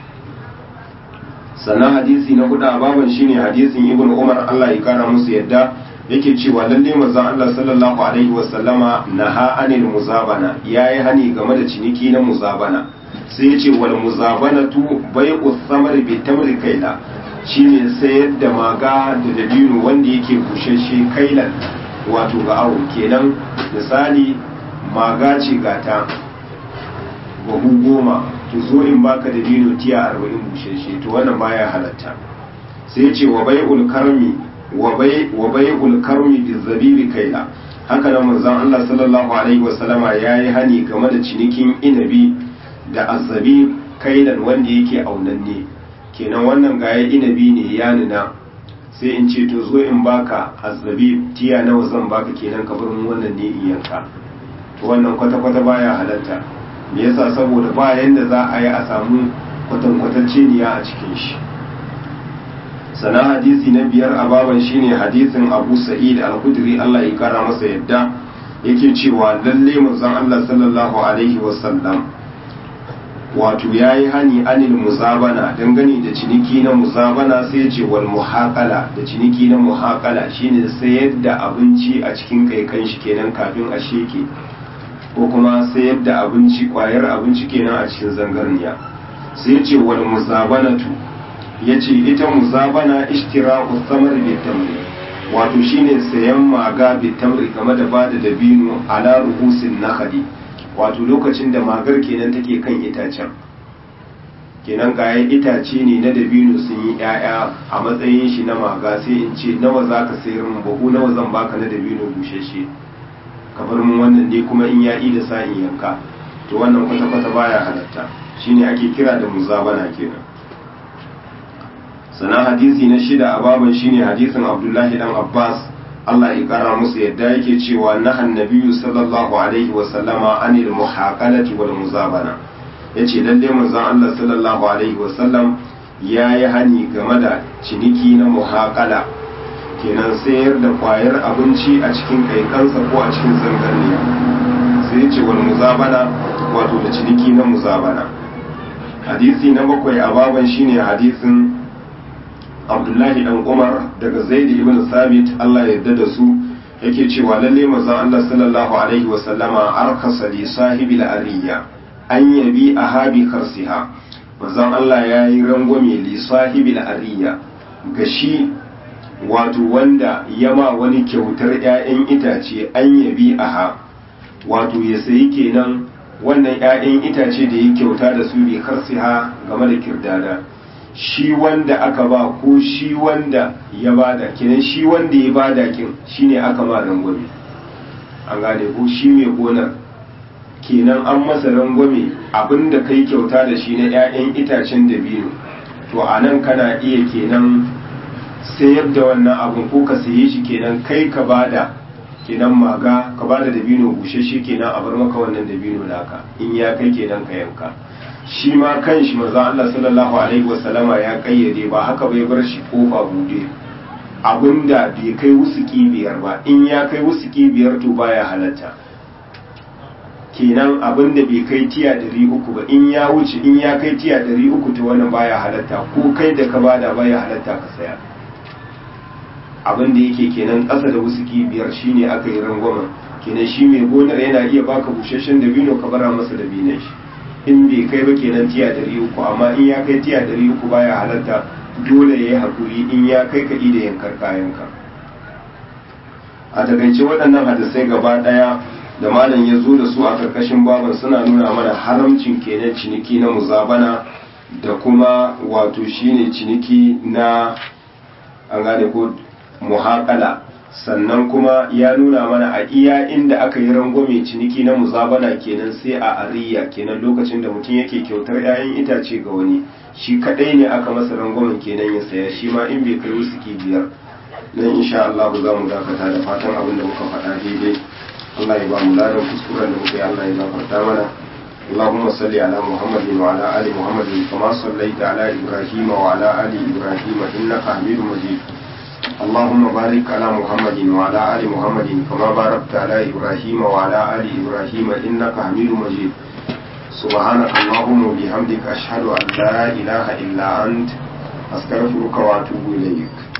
A: sannan hadisi na hudu a baban shine hadisin ibn umar Allah ya kara musu yadda yake cewa lalle manzon Allah sallallahu alaihi wasallama naha anil muzabana yayi hani game da ciniki na muzabana sai yace wal muzabanatu bai'u thamari bi tamri kaila shine sayar da maga da dabino wanda yake bushashe kailan wato ga awo kenan misali maga ce gata bahu goma to zo in baka da dino tiya arba'in bushashe to wannan baya halatta sai ce wa bai'ul karmi wa bai wa bai'ul karmi bi zabibi kaila haka nan manzon Allah sallallahu alaihi wasallama yayi hani game da cinikin inabi da azabi kailan wanda yake aunanne kenan wannan gaya inabi ne ya nuna sai in ce to zo in baka azabi tiya nawa zan baka kenan ka bar mun wannan ne in yanka wannan kwata-kwata baya halatta me yasa saboda ba yanda za a yi a samu kwatankwatacce niya a cikin shi sana hadisi na biyar a baban shine hadisin Abu Sa'id al-Khudri Allah ya kara masa yadda yake cewa lalle manzon Allah sallallahu alaihi wasallam wato yayi hani anil muzabana dangane da ciniki na muzabana sai ya ce wal muhaqala da ciniki na muhaqala shine sayar da abinci a cikin kaikan shi kenan kafin a sheke ko kuma sayar da abinci kwayar abinci kenan a cikin zangarniya sai ya ce wal muzabanatu ya ce ita muzabana ishtira'u samar bi tamri wato shine sayan maga bi tamri game da bada dabino ala ruhusin nakhli wato lokacin da magar kenan take kan itacen kenan kayan itace ne na dabino sun yi ƴaƴa a matsayin shi na maga sai in ce nawa zaka sayar mun bahu nawa zan baka na dabino bushashe kamar mun wannan ne kuma in ya yi da sa in yanka to wannan kwata-kwata baya halatta shine ake kira da muzabana kenan sana hadisi na shida a baban shine hadisin Abdullahi dan Abbas Allah ya kara musu yadda yake cewa nahan nabiyyu sallallahu alaihi wa sallama anil muhaqalati wal muzabana yace lalle manzon Allah sallallahu alaihi wa sallam yayi hani game da ciniki na muhaqala kenan sayar da kwayar abinci a cikin kaikansa ko a cikin zangarniya sai yace wal muzabana wato da ciniki na muzabana hadisi na bakwai a baban shine hadisin Abdullahi dan Umar daga Zaid ibn Sabit Allah ya yarda da su yake cewa lalle manzon Allah sallallahu alaihi wa sallama arkasa li sahibi al-ariya an yabi ahabi kharsiha manzon Allah yayi rangwame li sahibi al-ariya ga shi wato wanda yama wani kyautar ƴaƴan itace an yabi aha wato ya sayi kenan wannan ƴaƴan itace da yake kyauta da su bi kharsiha game da kirdada shi wanda aka ba ko shi wanda ya bada kenan shi wanda ya bada kin shine aka ma rangwame an gane ko shi mai gonar kenan an masa rangwame abinda kai kyauta da shi na ƴaƴan itacen dabino to anan kana iya kenan sayar da wannan abun ko ka saye shi kenan kai ka bada kenan maga ka bada dabino bushashe kenan a bar maka wannan dabino naka in ya kai kenan ka yanka shi ma kan shi manzo Allah sallallahu alaihi wasallama ya kayyade ba haka bai bar shi kofa bude abinda bai kai wusuki biyar ba in ya kai wusuki biyar to baya halatta kenan abinda bai kai tiya ɗari uku ba in ya wuce in ya kai tiya ɗari uku to wannan baya halatta ko kai da ka bada baya halatta ka saya abinda yake kenan ƙasa da wusuki biyar shine aka yi rangwamen kenan shi mai gonar yana iya baka busasshen dabino ka bara masa dabinon shi in bai kai ba kenan tiya ɗari uku amma in ya kai tiya ɗari uku baya halatta dole ya yi haƙuri in ya kai kaɗi da yankar kayanka a takaice waɗannan hadisai gaba ɗaya da malam ya zo da su a ƙarƙashin baban suna nuna mana haramcin kenan ciniki na muzabana da kuma wato shine ciniki na an gane ko muhaƙala sannan kuma ya nuna mana a iya inda aka yi rangwame ciniki na muzabana kenan sai a ariya kenan lokacin da mutum yake kyautar 'ya'yan itace ga wani shi kadai ne aka masa rangwamen kenan ya saya shi ma in bai kai wusuki biyar. nan insha Allah za mu dakata da fatan abin da muka faɗa daidai Allah ya ba mu ladan kuskuren da muka yi Allah ya gafarta mana. اللهم صل على محمد وعلى آل محمد كما صليت على إبراهيم وعلى آل إبراهيم إنك حميد مجيد. اللهم بارك على محمد وعلى آل محمد كما باركت على إبراهيم وعلى آل إبراهيم إنك حميد مجيد. سبحانك اللهم وبحمدك أشهد أن لا إله إلا أنت أستغفرك وأتوب إليك.